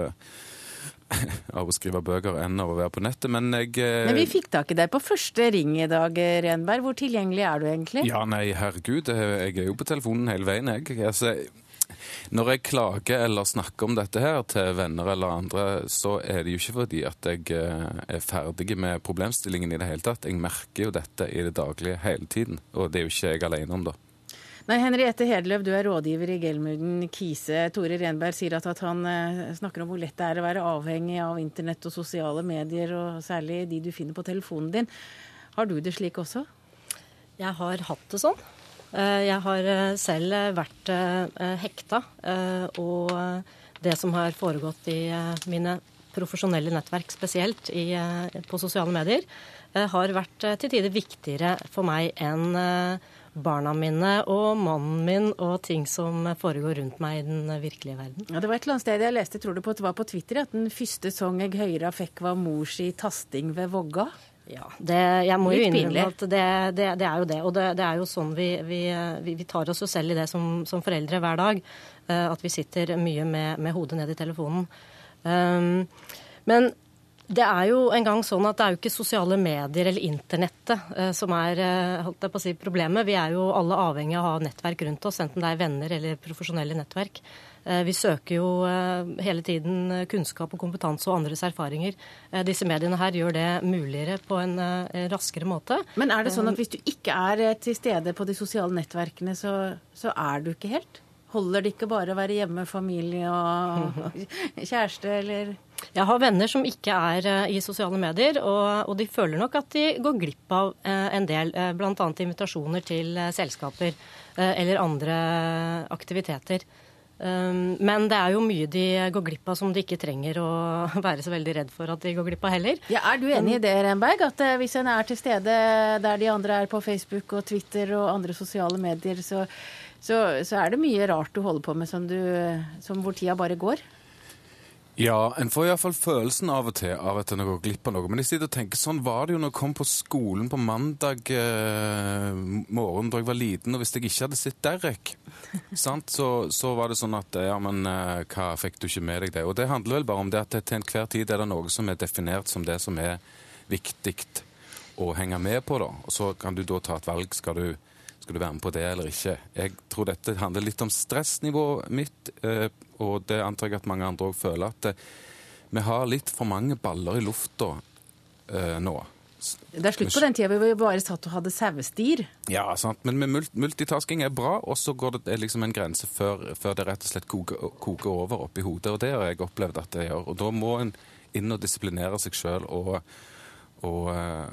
av å skrive bøker enn av å være på nettet, men jeg... Men vi fikk tak i deg på første ring i dag, Renberg. Hvor tilgjengelig er du egentlig? Ja, nei, herregud, jeg er jo på telefonen hele veien, jeg. Altså... Når jeg klager eller snakker om dette her til venner eller andre, så er det jo ikke fordi at jeg er ferdig med problemstillingen i det hele tatt. Jeg merker jo dette i det daglige hele tiden, og det er jo ikke jeg alene om da. Nei, Henriette Hedløv, du er rådgiver i Gelmuden Kise. Tore Renberg sier at, at han snakker om hvor lett det er å være avhengig av internett og sosiale medier, og særlig de du finner på telefonen din. Har du det slik også? Jeg har hatt det sånn. Jeg har selv vært hekta, og det som har foregått i mine profesjonelle nettverk spesielt i, på sosiale medier, har vært til tider viktigere for meg enn barna mine og mannen min og ting som foregår rundt meg i den virkelige verden. Ja, det var et eller annet sted jeg leste, tror du på, det var på Twitter, at den første sang jeg høyra fikk var mors i tasting ved vogga. Ja, det, jeg må jo innrømme at det, det, det er jo det, og det, det er jo sånn vi, vi, vi tar oss jo selv i det som, som foreldre hver dag, at vi sitter mye med, med hodet ned i telefonen. Um, men det er jo en gang sånn at det er jo ikke sosiale medier eller internettet uh, som er uh, holdt jeg på å si, problemet. Vi er jo alle avhengig av å ha nettverk rundt oss, enten det er venner eller profesjonelle nettverk. Vi søker jo hele tiden kunnskap og kompetanse og andres erfaringer. Disse mediene her gjør det muligere på en raskere måte. Men er det sånn at hvis du ikke er til stede på de sosiale nettverkene, så, så er du ikke helt? Holder det ikke bare å være hjemme, familie og kjæreste, eller? Jeg har venner som ikke er i sosiale medier, og, og de føler nok at de går glipp av en del, blant annet invitasjoner til selskaper eller andre aktiviteter. Men det er jo mye de går glipp av som de ikke trenger å være så veldig redd for at de går glipp av heller. Ja, er du enig i det, Renberg, at hvis en er til stede der de andre er på Facebook og Twitter og andre sosiale medier, så, så, så er det mye rart du holder på med som, du, som hvor tida bare går? Ja, en får i hvert fall følelsen av og til av at en går glipp av noe. Men jeg sitter og tenker, sånn var det jo når jeg kom på skolen på mandag eh, morgen da jeg var liten, og hvis jeg ikke hadde sett Derek, sant, så, så var det sånn at, ja, men eh, hva fikk du ikke med deg det? Og det handler vel bare om det at til enhver tid er det noe som er definert som det som er viktig å henge med på, da. Og så kan du da ta et valg, skal du Skal du være med på det eller ikke? Jeg tror dette handler litt om stressnivået mitt, og det antar jeg at mange andre også føler, at vi har litt for mange baller i lufta nå. Det er slutt på den tida vi bare satt og hadde sauestir. Ja, sant. Men med multitasking er bra, og så går det liksom en grense før, før det rett og slett koker, koker over opp i hodet, og det har jeg opplevd at det gjør. Og da må en inn og disiplinere seg selv og, og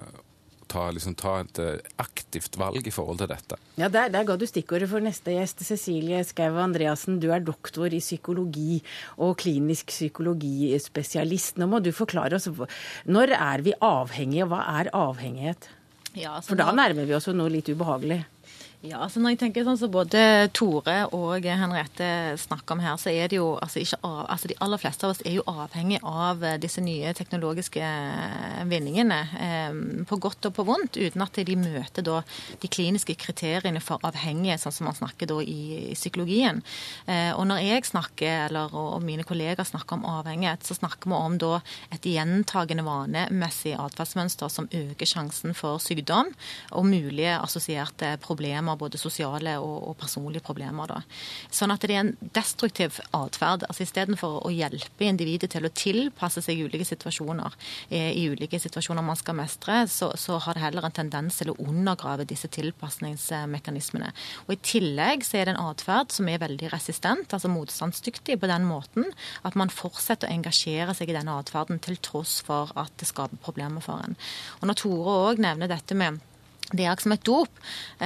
Ta, liksom, ta et aktivt valg i forhold til dette. Ja, der, der ga du stikkordet for neste gjest, Cecilie Skau Andreassen. Du er doktor i psykologi og klinisk psykologispesialist. Nå må du forklare oss, når er vi avhengige, og hva er avhengighet? Ja, altså, for da nærmer vi oss jo noe litt ubehagelig. Ja, altså når jeg tenker sånn så både Tore og Henriette snakker om her, så er det jo, altså ikke av, altså de aller fleste av oss er jo avhengig av disse nye teknologiske vinningene, eh, på godt og på vondt, uten at de møter da de kliniske kriteriene for avhengighet, sånn som man snakker da i, i psykologien. Eh, og når jeg snakker, eller og mine kolleger snakker om avhengighet, så snakker vi om da et gjentagende vanemessig atferdsmønster som øker sjansen for sykdom og mulige assosierte problemer, både sosiale og, og personlige problemer. Da. Sånn at det er en destruktiv atferd. Altså i stedet for å hjelpe individet til å tilpasse seg i ulike situasjoner, eh, i ulike situasjoner man skal mestre, så, så har det heller en tendens til å undergrave disse tilpasningsmekanismene. Og i tillegg så er det en atferd som er veldig resistent, altså motstandsdyktig på den måten at man fortsetter å engasjere seg i denne atferden til tross for at det skaper problemer for en. Og når Tore også nevner dette med det er som et dop,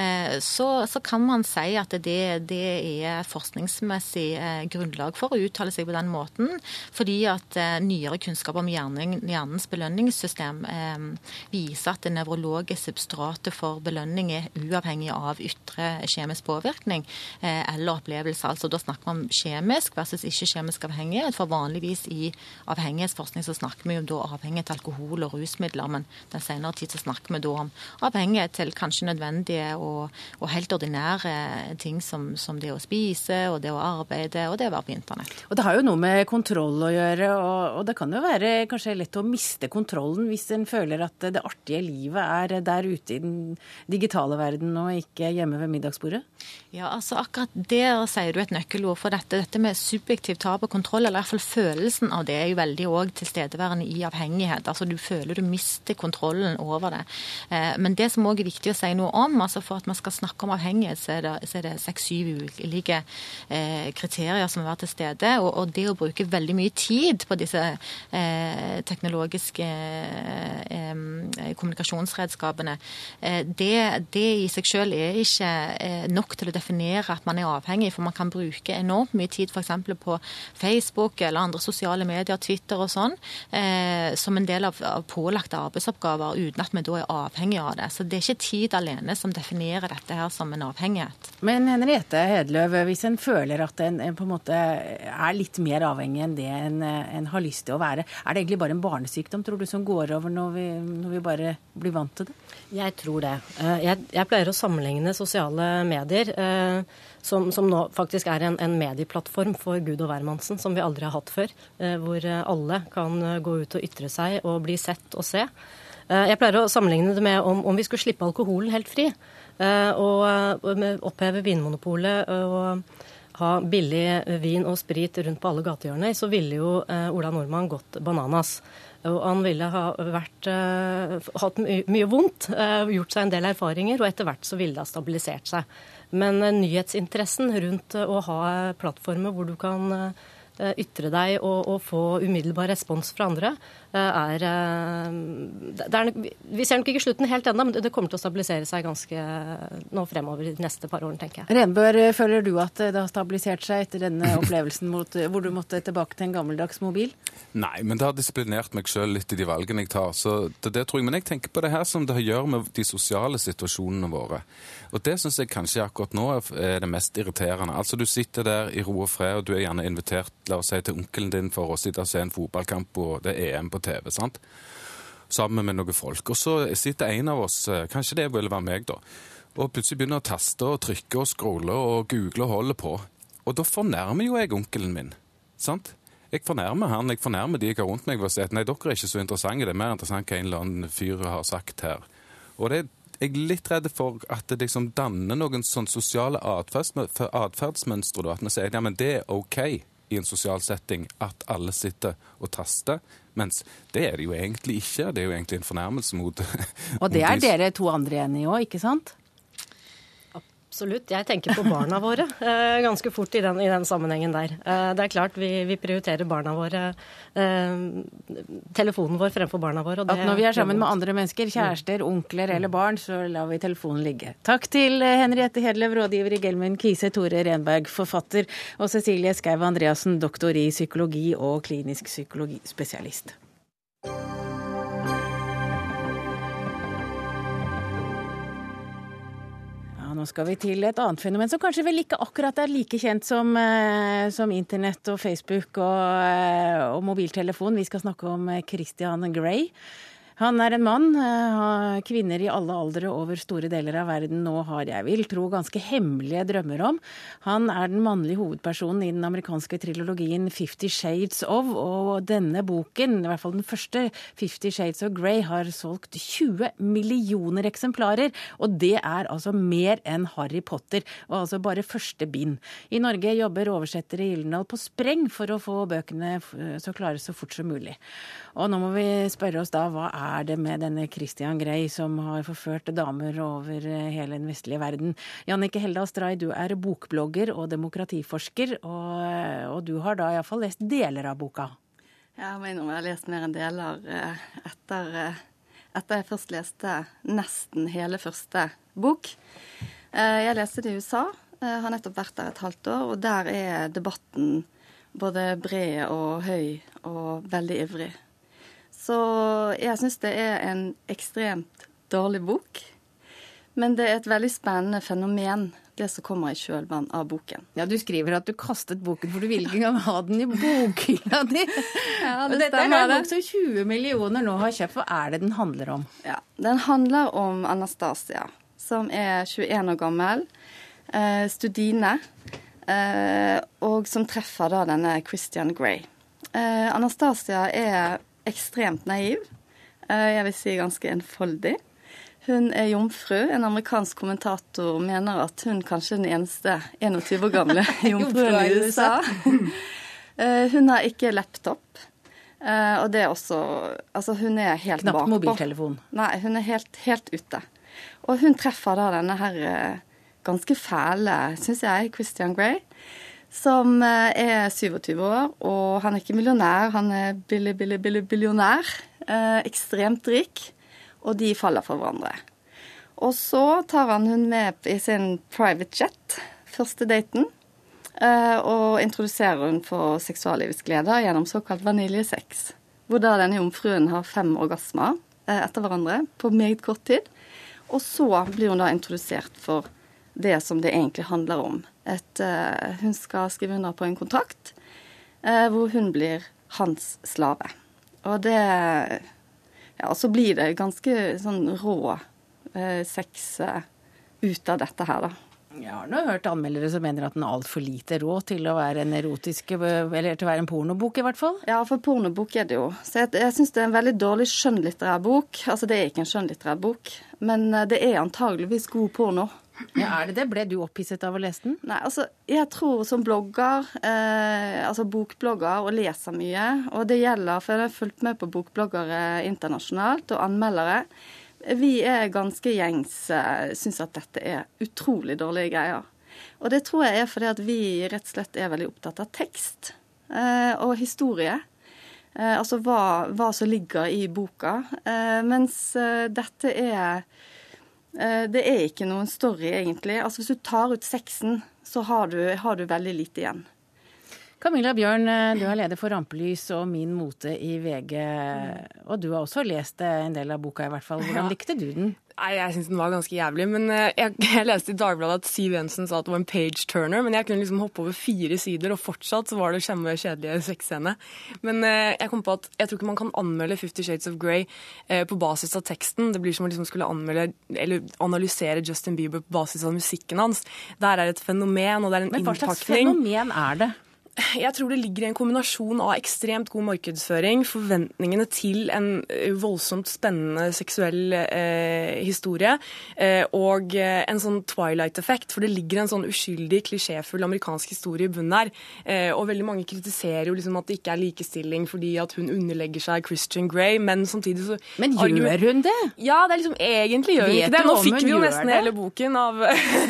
så, så kan man si at det, det er forskningsmessig grunnlag for å uttale seg på den måten, fordi at nyere kunnskap om hjernen, hjernens belønningssystem eh, viser at det nevrologiske substratet for belønning er uavhengig av ytre kjemisk påvirkning eh, eller opplevelse. Altså da snakker man om kjemisk versus ikke kjemisk avhengighet, for vanligvis i avhengighetsforskning så snakker vi jo da avhengighet av alkohol og rusmidler, men den senere tid så snakker vi da om avhengighet til kanskje nødvendige og, og helt ordinære ting som, som det å spise, og det å arbeide, og det å være på internett. Og det har jo noe med kontroll å gjøre, og, og det kan jo være kanskje lett å miste kontrollen hvis en føler at det artige livet er der ute i den digitale verden og ikke hjemme ved middagsbordet? Ja, altså akkurat der sier du et nøkkelord for dette. Dette med subjektiv tap og kontroll, eller i hvert fall følelsen av det, er jo veldig også tilstedeværende i avhengighet. Altså du føler du mister kontrollen over det. Eh, men det som også også viktig å si noe om. Altså for at man skal snakke om avhengighet, så er det, så er det seks-syv ulike eh, kriterier som må være til stede. Og, og det å bruke veldig mye tid på disse eh, teknologiske eh, kommunikasjonsredskapene, eh, det, det i seg selv er ikke eh, nok til å definere at man er avhengig, for man kan bruke enormt mye tid for eksempel på Facebook eller andre sosiale medier, Twitter og sånn, eh, som en del av, av pålagte arbeidsoppgaver uten at vi da er avhengig av det. Så det er ikke tid alene som definerer dette her som en avhengighet. Men Henriette Hedløv, hvis en føler at en, en på en måte er litt mer avhengig enn det en, en har lyst til å være, er det egentlig bare en barnesykdom, tror du, som går over når vi, når vi bare blir vant til det? Jeg tror det. Jeg, jeg pleier å sammenligne sosiale medier eh, Som, som nå faktisk er en, en medieplattform for Gud og hvermannsen, som vi aldri har hatt før, eh, hvor alle kan gå ut og ytre seg og bli sett og se. Eh, jeg pleier å sammenligne det med om, om vi skulle slippe alkoholen helt fri, eh, og, og oppheve vinmonopolet og ha billig vin og sprit rundt på alle gatehjørner, så ville jo eh, Ola Nordmann gått bananas. Og han ville ha vært, uh, hatt my- mye vondt, uh, gjort seg en del erfaringer, og etter hvert så ville det ha stabilisert seg. Men uh, nyhetsinteressen rundt uh, å ha plattformer hvor du kan uh, ytre deg og, og få umiddelbar respons fra andre, uh, er, uh, det er vi ser nok ikke slutten helt enda, men det kommer til å stabilisere seg ganske nå fremover de neste par årene, tenker jeg. Renbør, føler du at det har stabilisert seg etter denne opplevelsen mot, hvor du måtte tilbake til en gammeldags mobil? Nei, men det har disiplinert meg selv litt i de valgene jeg tar, så det, det tror jeg. Men jeg tenker på det her som det gjør med de sosiale situasjonene våre. Og det synes jeg kanskje akkurat nå er det mest irriterende. Altså du sitter der i ro og fred, og du er gjerne invitert, la oss si, til onkelen din for å sitte og se en fotballkamp, og det er E M på T V, sant? Sammen med noen folk. Og så sitter en av oss, kanskje det ville være meg da, og plutselig begynner å taste og trykke og scrolle og google og holde på. Og da fornærmer jo jeg onkelen min, sant? Jeg fornærmer han, jeg fornærmer de jeg har rundt meg ved å si at nei, dere er ikke så interessante, det er mer interessant hva en eller annen fyr har sagt her. Og det er jeg er litt redd for at det liksom danner noen sånn sosiale atferdsmønstre, da, at vi sier ja, men det er ok i en sosial setting at alle sitter og taster, mens det er det jo egentlig ikke, det er jo egentlig en fornærmelse mot... Og det er dere to andre enige også, ikke sant? Absolutt. Jeg tenker på barna våre eh, ganske fort i den, i den sammenhengen der. Eh, det er klart vi, vi prioriterer barna våre, eh, telefonen vår fremfor barna våre. Og det, at når vi er sammen med andre mennesker, kjærester, onkler eller barn, så lar vi telefonen ligge. Takk til Henriette Hedløv, rådgiver i Gelmund Kise, Tore Renberg, forfatter, og Cecilie Skau Andreassen, doktor i psykologi og klinisk psykologispesialist. Nå skal vi til et annet fenomen som kanskje vel ikke akkurat er like kjent som, eh, som internett og Facebook og, eh, og mobiltelefon. Vi skal snakke om Christian Grey. Han er en mann, har kvinner i alle aldre over store deler av verden nå har, jeg vil tro, ganske hemmelige drømmer om. Han er den mannlige hovedpersonen i den amerikanske trilogien Fifty Shades of, og denne boken, i hvert fall den første, Fifty Shades of Grey, har solgt tjue millioner eksemplarer, og det er altså mer enn Harry Potter, og altså bare første bind. I Norge jobber oversettere i Gyldendal på spreng for å få bøkene så klare så fort som mulig. Og nå må vi spørre oss da, hva er det med denne Christian Grey som har forført damer over hele den vestlige verden? Jannicke Heldal Stray, du er bokblogger og demokratiforsker, og, og du har da i hvert fall lest deler av boka. Ja, jeg mener jeg har lest mer enn deler etter, etter jeg først leste nesten hele første bok. Jeg leste det i U S A, jeg har nettopp vært der et halvt år, og der er debatten både bred og høy og veldig ivrig. Så jeg synes det er en ekstremt dårlig bok, men det er et veldig spennende fenomen, det som kommer i kjølvann av boken. Ja, du skriver at du kastet boken, for du ville ikke engang ha den i bokhylla di. Ja, det dette er stemmer. en bok som tjue millioner nå har kjøpt. Hva er det den handler om? Ja, den handler om Anastasia, som er tjueen år gammel, eh, studine, eh, og som treffer da denne Christian Grey. Eh, Anastasia er ekstremt naiv. Jeg vil si ganske enfoldig. Hun er jomfru. En amerikansk kommentator mener at hun kanskje er den eneste enogtyve år gamle jomfruen i U S A. Hun har ikke laptop. Og det er også... Altså, hun er helt bakpå. Knapt mobiltelefon. Nei, hun er helt, helt ute. Og hun treffer da denne her ganske fæle, synes jeg, Christian Grey, som er syvogtyve år, og han er ikke millionær, han er billig, billig, billig billionær, eh, ekstremt rik, og de faller for hverandre. Og så tar han hun med i sin private jet, første daten, og introduserer hun for seksuallivets gleder gjennom såkalt vaniljesex, hvor da denne jomfruen har fem orgasmer etter hverandre på meget kort tid. Og så blir hun da introdusert for det som det egentlig handler om. Et, hun skal skrive under på en kontrakt hvor hun blir hans slave. Og det, ja, så blir det ganske sånn rå sex ut av dette her, da. Jeg har nå hørt anmeldere som mener at den er alt for lite råd til å være en erotisk, eller til å være en pornobok i hvert fall. Ja, for pornobok er det jo. Så jeg, jeg synes det er en veldig dårlig skjønnlitterær bok. Altså det er ikke en skjønnlitterær bok, men det er antageligvis god porno. Ja, er det det? Ble du opphisset av å lese den? Nei, altså, jeg tror som blogger, eh, altså bokblogger, og leser mye, og det gjelder, for jeg har fulgt med på bokbloggere internasjonalt og anmeldere. Vi er ganske gjengs, synes at dette er utrolig dårlige greier. Og det tror jeg er fordi at vi rett og slett er veldig opptatt av tekst eh, og historie. Eh, altså hva, hva som ligger i boka. Eh, mens eh, dette er, eh, det er ikke noen story egentlig. Altså hvis du tar ut sexen, så har du, har du veldig lite igjen. Camilla Bjørn, du er leder for Rampelys og Min Mote i V G, og du har også lest en del av boka i hvert fall. Hvordan likte du den? Nei, jeg synes den var ganske jævlig, men jeg, jeg leste i Dagbladet at Siv Jensen sa at det var en page-turner, men jeg kunne liksom hoppe over fire sider, og fortsatt så var det kjempekjedelige sexscene. Men jeg kom på at jeg tror ikke man kan anmelde Fifty Shades of Grey eh, på basis av teksten. Det blir som å liksom skulle anmelde, eller analysere Justin Bieber på basis av musikken hans. Der er det et fenomen, og det er en innpakning. Men hva slags fenomen er det? Jeg tror det ligger i en kombinasjon av ekstremt god markedsføring, forventningene til en voldsomt spennende seksuell eh, historie, eh, og en sånn Twilight-effekt, for det ligger en sånn uskyldig, klisjéfull amerikansk historie i bunnen her. Eh, og veldig mange kritiserer jo liksom at det ikke er likestilling fordi at hun underlegger seg Christian Grey, men samtidig så... Men gjør hun det? Ja, det er liksom egentlig gjør hun ikke det. Nå fikk vi jo nesten det? Hele boken av...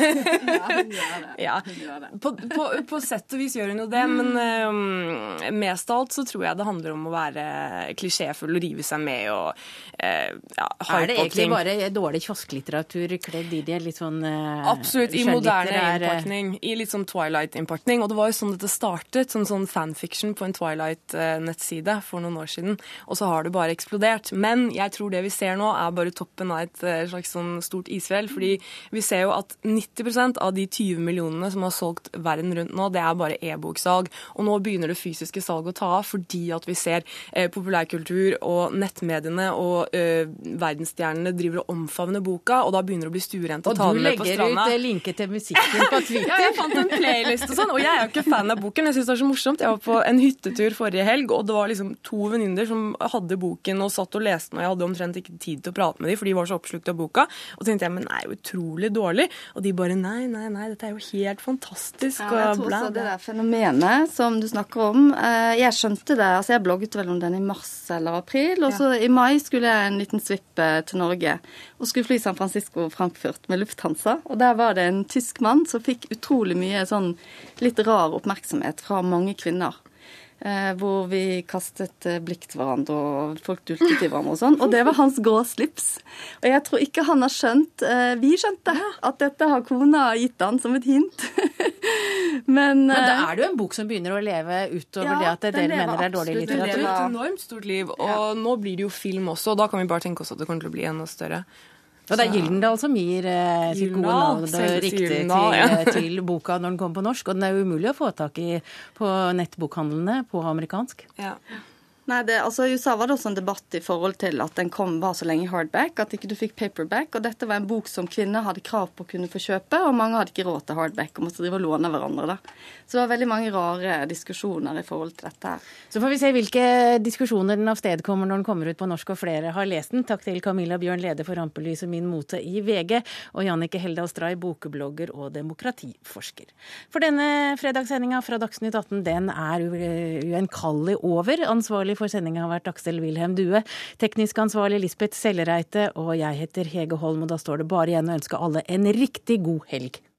ja, hun gjør det. Ja. Hun gjør det. På, på, på sett og vis gjør hun jo det, men um, mest av alt så tror jeg det handler om å være klisjéfull og rive seg med og uh, ja, er det egentlig bare dårlig kiosklitteratur kledd i det litt sånn uh, absolutt, i moderne innpakning, i litt sånn Twilight-innpakning, og det var jo sånn dette startet, sånn, sånn fanfiction på en Twilight-nettside for noen år siden, og så har det bare eksplodert. Men jeg tror det vi ser nå er bare toppen av et uh, slags sånn stort isfjell, fordi vi ser jo at nitti prosent av de tyve millionene som har solgt verden rundt nå, det er bare e-boksalg. Og nå begynner det fysiske salget å ta av fordi at vi ser eh, populærkultur og nettmediene og eh, verdensstjernene driver og omfavner boka, og da begynner det å bli stuerent å ta den med på stranda. Og du legger ut linket til musikken på Twitter. Ja, jeg fant en playlist og sånn, og jeg er jo ikke fan av boken. Jeg synes det er så morsomt. Jeg var på en hyttetur forrige helg, og det var liksom to venninner som hadde boken og satt og leste den, og jeg hadde omtrent ikke tid til å prate med dem, for de var så oppslukt av boka. Og så tenkte jeg, men det er jo utrolig dårlig. Og de bare, nei, nei, nei, dette er jo helt fantastisk. Ja, jeg tror også det der fenomenet som du snakker om. Jeg skjønte det, altså jeg blogget vel om den i mars eller april, og så ja. I mai skulle jeg en liten svipp til Norge, og skulle fly San Francisco og Frankfurt med Lufthansa, og der var det en tysk mann som fikk utrolig mye sånn litt rar oppmerksomhet fra mange kvinner. Eh, hvor vi kastet eh, blikk til hverandre, og folk dultet i hverandre og sånn. Og det var hans gåslips. Og jeg tror ikke han har skjønt, eh, vi skjønte, at dette har kona gitt han som et hint. Men, Men da er det jo en bok som begynner å leve utover ja, det at dere mener det er dårlig litteratur. Det lever et enormt stort liv, og ja. Nå blir det jo film også, og da kan vi bare tenke oss at det kommer til å bli enda større. Og det er Gyldendal som gir eh, sitt gode navn og riktig til, ja. til boka når den kommer på norsk, og den er jo umulig å få tak i på nettbokhandlene på amerikansk. Ja. Nei, det, altså I U S A var det også en debatt i forhold til at den kom var så lenge i hardback, at ikke du fikk paperback, og dette var en bok som kvinner hadde krav på å kunne få kjøpe, og mange hadde ikke råd til hardback og måtte drive og låne hverandre da. Så det var veldig mange rare diskusjoner i forhold til dette her. Så får vi se hvilke diskusjoner den avstedkommer når den kommer ut på norsk, og flere har lest den. Takk til Camilla Bjørn, leder for Rampelys og Min Mote i V G, og Jannicke Heldal Stray, bokblogger og demokratiforsker. For denne fredagssendinga fra Dagsnytt atten, den er ugjenkallelig over. Ansvarlig for for sendingen har vært Aksel Wilhelm Due, teknisk ansvarlig Lisbeth Sellereite, og jeg heter Hege Holm, og da står det bare igjen å ønske alle en riktig god helg.